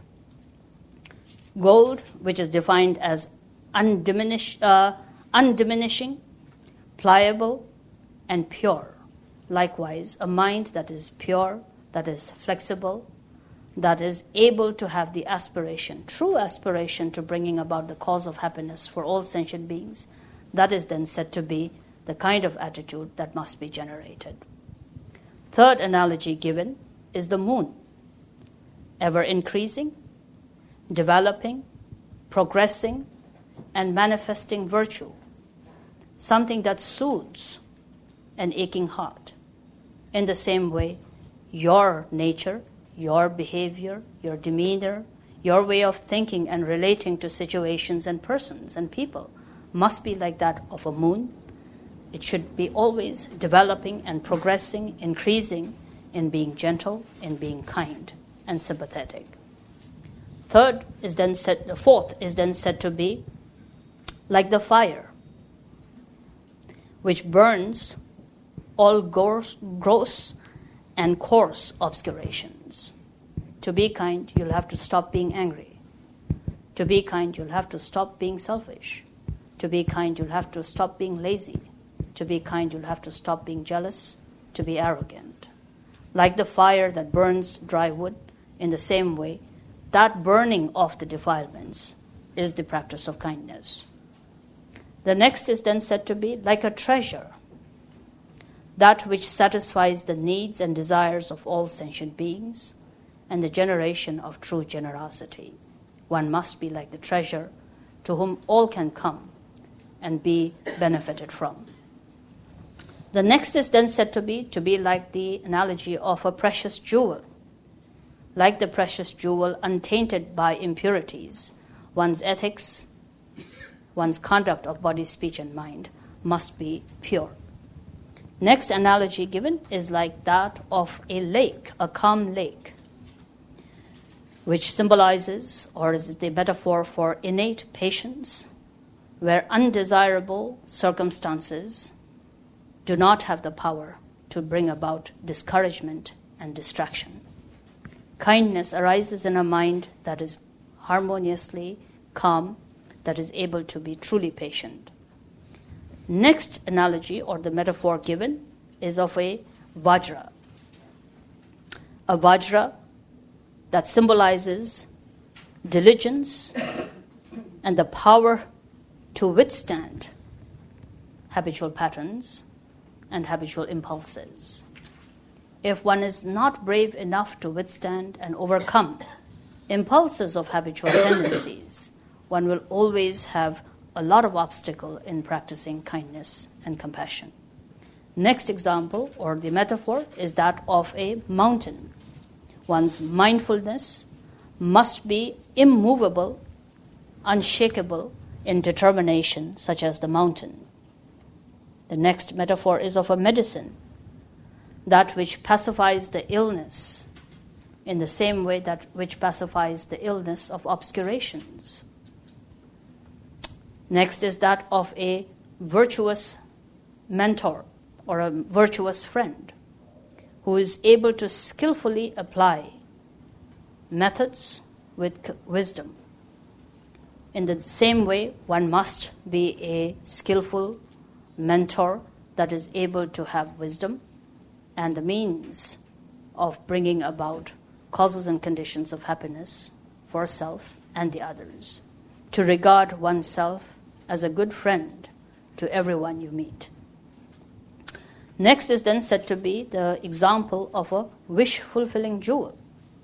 Speaker 1: Gold, which is defined as undiminish, uh, undiminishing, pliable, and pure. Likewise, a mind that is pure, that is flexible, that is able to have the aspiration, true aspiration to bringing about the cause of happiness for all sentient beings, that is then said to be the kind of attitude that must be generated. Third analogy given is the moon, ever increasing, developing, progressing, and manifesting virtue, something that soothes an aching heart. In the same way, your nature, your behavior, your demeanor, your way of thinking and relating to situations and persons and people must be like that of a moon. It should be always developing and progressing, increasing in being gentle, in being kind and sympathetic. Third is then said, the fourth is then said to be like the fire, which burns all gross, gross and coarse obscurations. To be kind, you'll have to stop being angry. To be kind, you'll have to stop being selfish. To be kind, you'll have to stop being lazy. To be kind, you'll have to stop being jealous, to be arrogant. Like the fire that burns dry wood, in the same way, that burning of the defilements is the practice of kindness. The next is then said to be like a treasure, that which satisfies the needs and desires of all sentient beings and the generation of true generosity. One must be like the treasure to whom all can come and be benefited from. The next is then said to be to be like the analogy of a precious jewel. Like the precious jewel untainted by impurities, one's ethics, one's conduct of body, speech, and mind must be pure. Next analogy given is like that of a lake, a calm lake, which symbolizes or is the metaphor for innate patience, where undesirable circumstances do not have the power to bring about discouragement and distraction. Kindness arises in a mind that is harmoniously calm, that is able to be truly patient. Next analogy or the metaphor given is of a vajra. A vajra that symbolizes diligence and the power to withstand habitual patterns and habitual impulses. If one is not brave enough to withstand and overcome impulses of habitual tendencies, one will always have a lot of obstacle in practicing kindness and compassion. Next example or the metaphor is that of a mountain. One's mindfulness must be immovable, unshakable in determination, such as the mountain. The next metaphor is of a medicine, that which pacifies the illness in the same way that which pacifies the illness of obscurations. Next is that of a virtuous mentor or a virtuous friend who is able to skillfully apply methods with wisdom. In the same way, one must be a skillful mentor that is able to have wisdom and the means of bringing about causes and conditions of happiness for self and the others. To regard oneself as a good friend to everyone you meet. Next is then said to be the example of a wish-fulfilling jewel.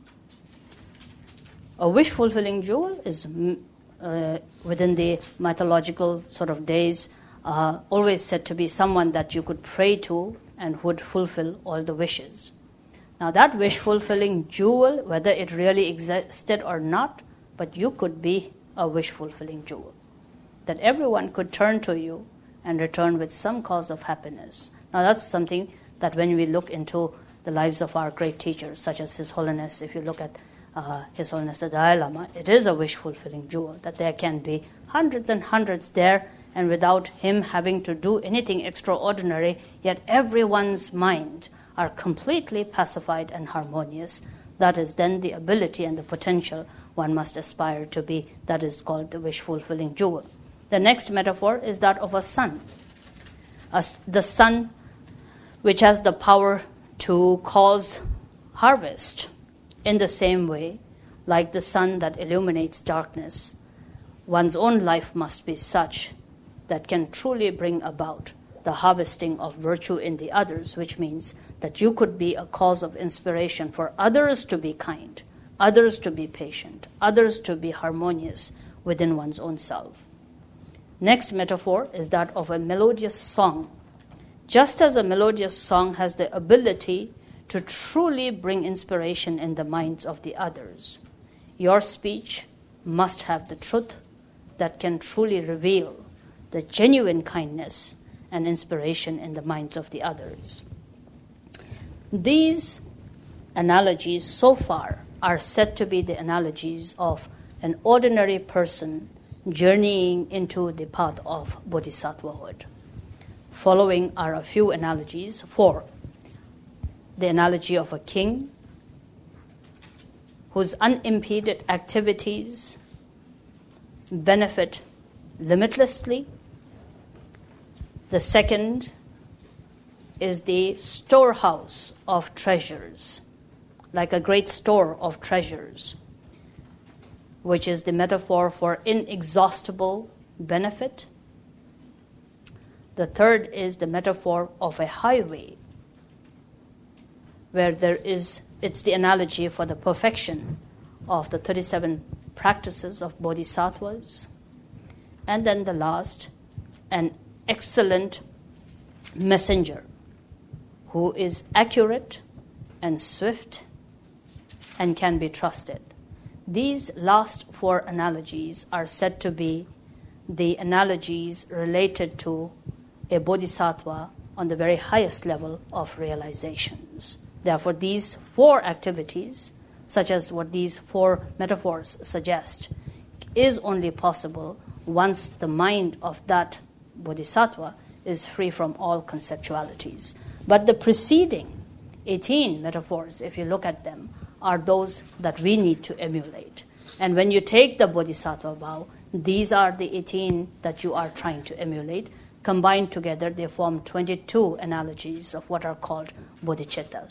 Speaker 1: A wish-fulfilling jewel is uh, within the mythological sort of days uh, always said to be someone that you could pray to and would fulfill all the wishes. Now that wish-fulfilling jewel, whether it really existed or not, but you could be a wish-fulfilling jewel, that everyone could turn to you and return with some cause of happiness. Now that's something that when we look into the lives of our great teachers, such as His Holiness, if you look at uh, His Holiness the Dalai Lama, it is a wish-fulfilling jewel, that there can be hundreds and hundreds there, and without him having to do anything extraordinary, yet everyone's mind are completely pacified and harmonious. That is then the ability and the potential one must aspire to be. That is called the wish-fulfilling jewel. The next metaphor is that of a sun. A, the sun which has the power to cause harvest. In the same way, like the sun that illuminates darkness, one's own life must be such that can truly bring about the harvesting of virtue in the others, which means that you could be a cause of inspiration for others to be kind, others to be patient, others to be harmonious within one's own self. Next metaphor is that of a melodious song. Just as a melodious song has the ability to truly bring inspiration in the minds of the others, your speech must have the truth that can truly reveal the genuine kindness and inspiration in the minds of the others. These analogies so far are said to be the analogies of an ordinary person journeying into the path of bodhisattvahood. Following are a few analogies. For the analogy of a king whose unimpeded activities benefit limitlessly. The second is the storehouse of treasures, like a great store of treasures, which is the metaphor for inexhaustible benefit. The third is the metaphor of a highway, where there is, it's the analogy for the perfection of the thirty-seven practices of bodhisattvas. And then the last, an excellent messenger who is accurate and swift and can be trusted. These last four analogies are said to be the analogies related to a bodhisattva on the very highest level of realizations. Therefore, these four activities, such as what these four metaphors suggest, is only possible once the mind of that bodhisattva is free from all conceptualities. But the preceding eighteen metaphors, if you look at them, are those that we need to emulate. And when you take the bodhisattva vow, these are the eighteen that you are trying to emulate. Combined together, they form twenty-two analogies of what are called bodhicittas.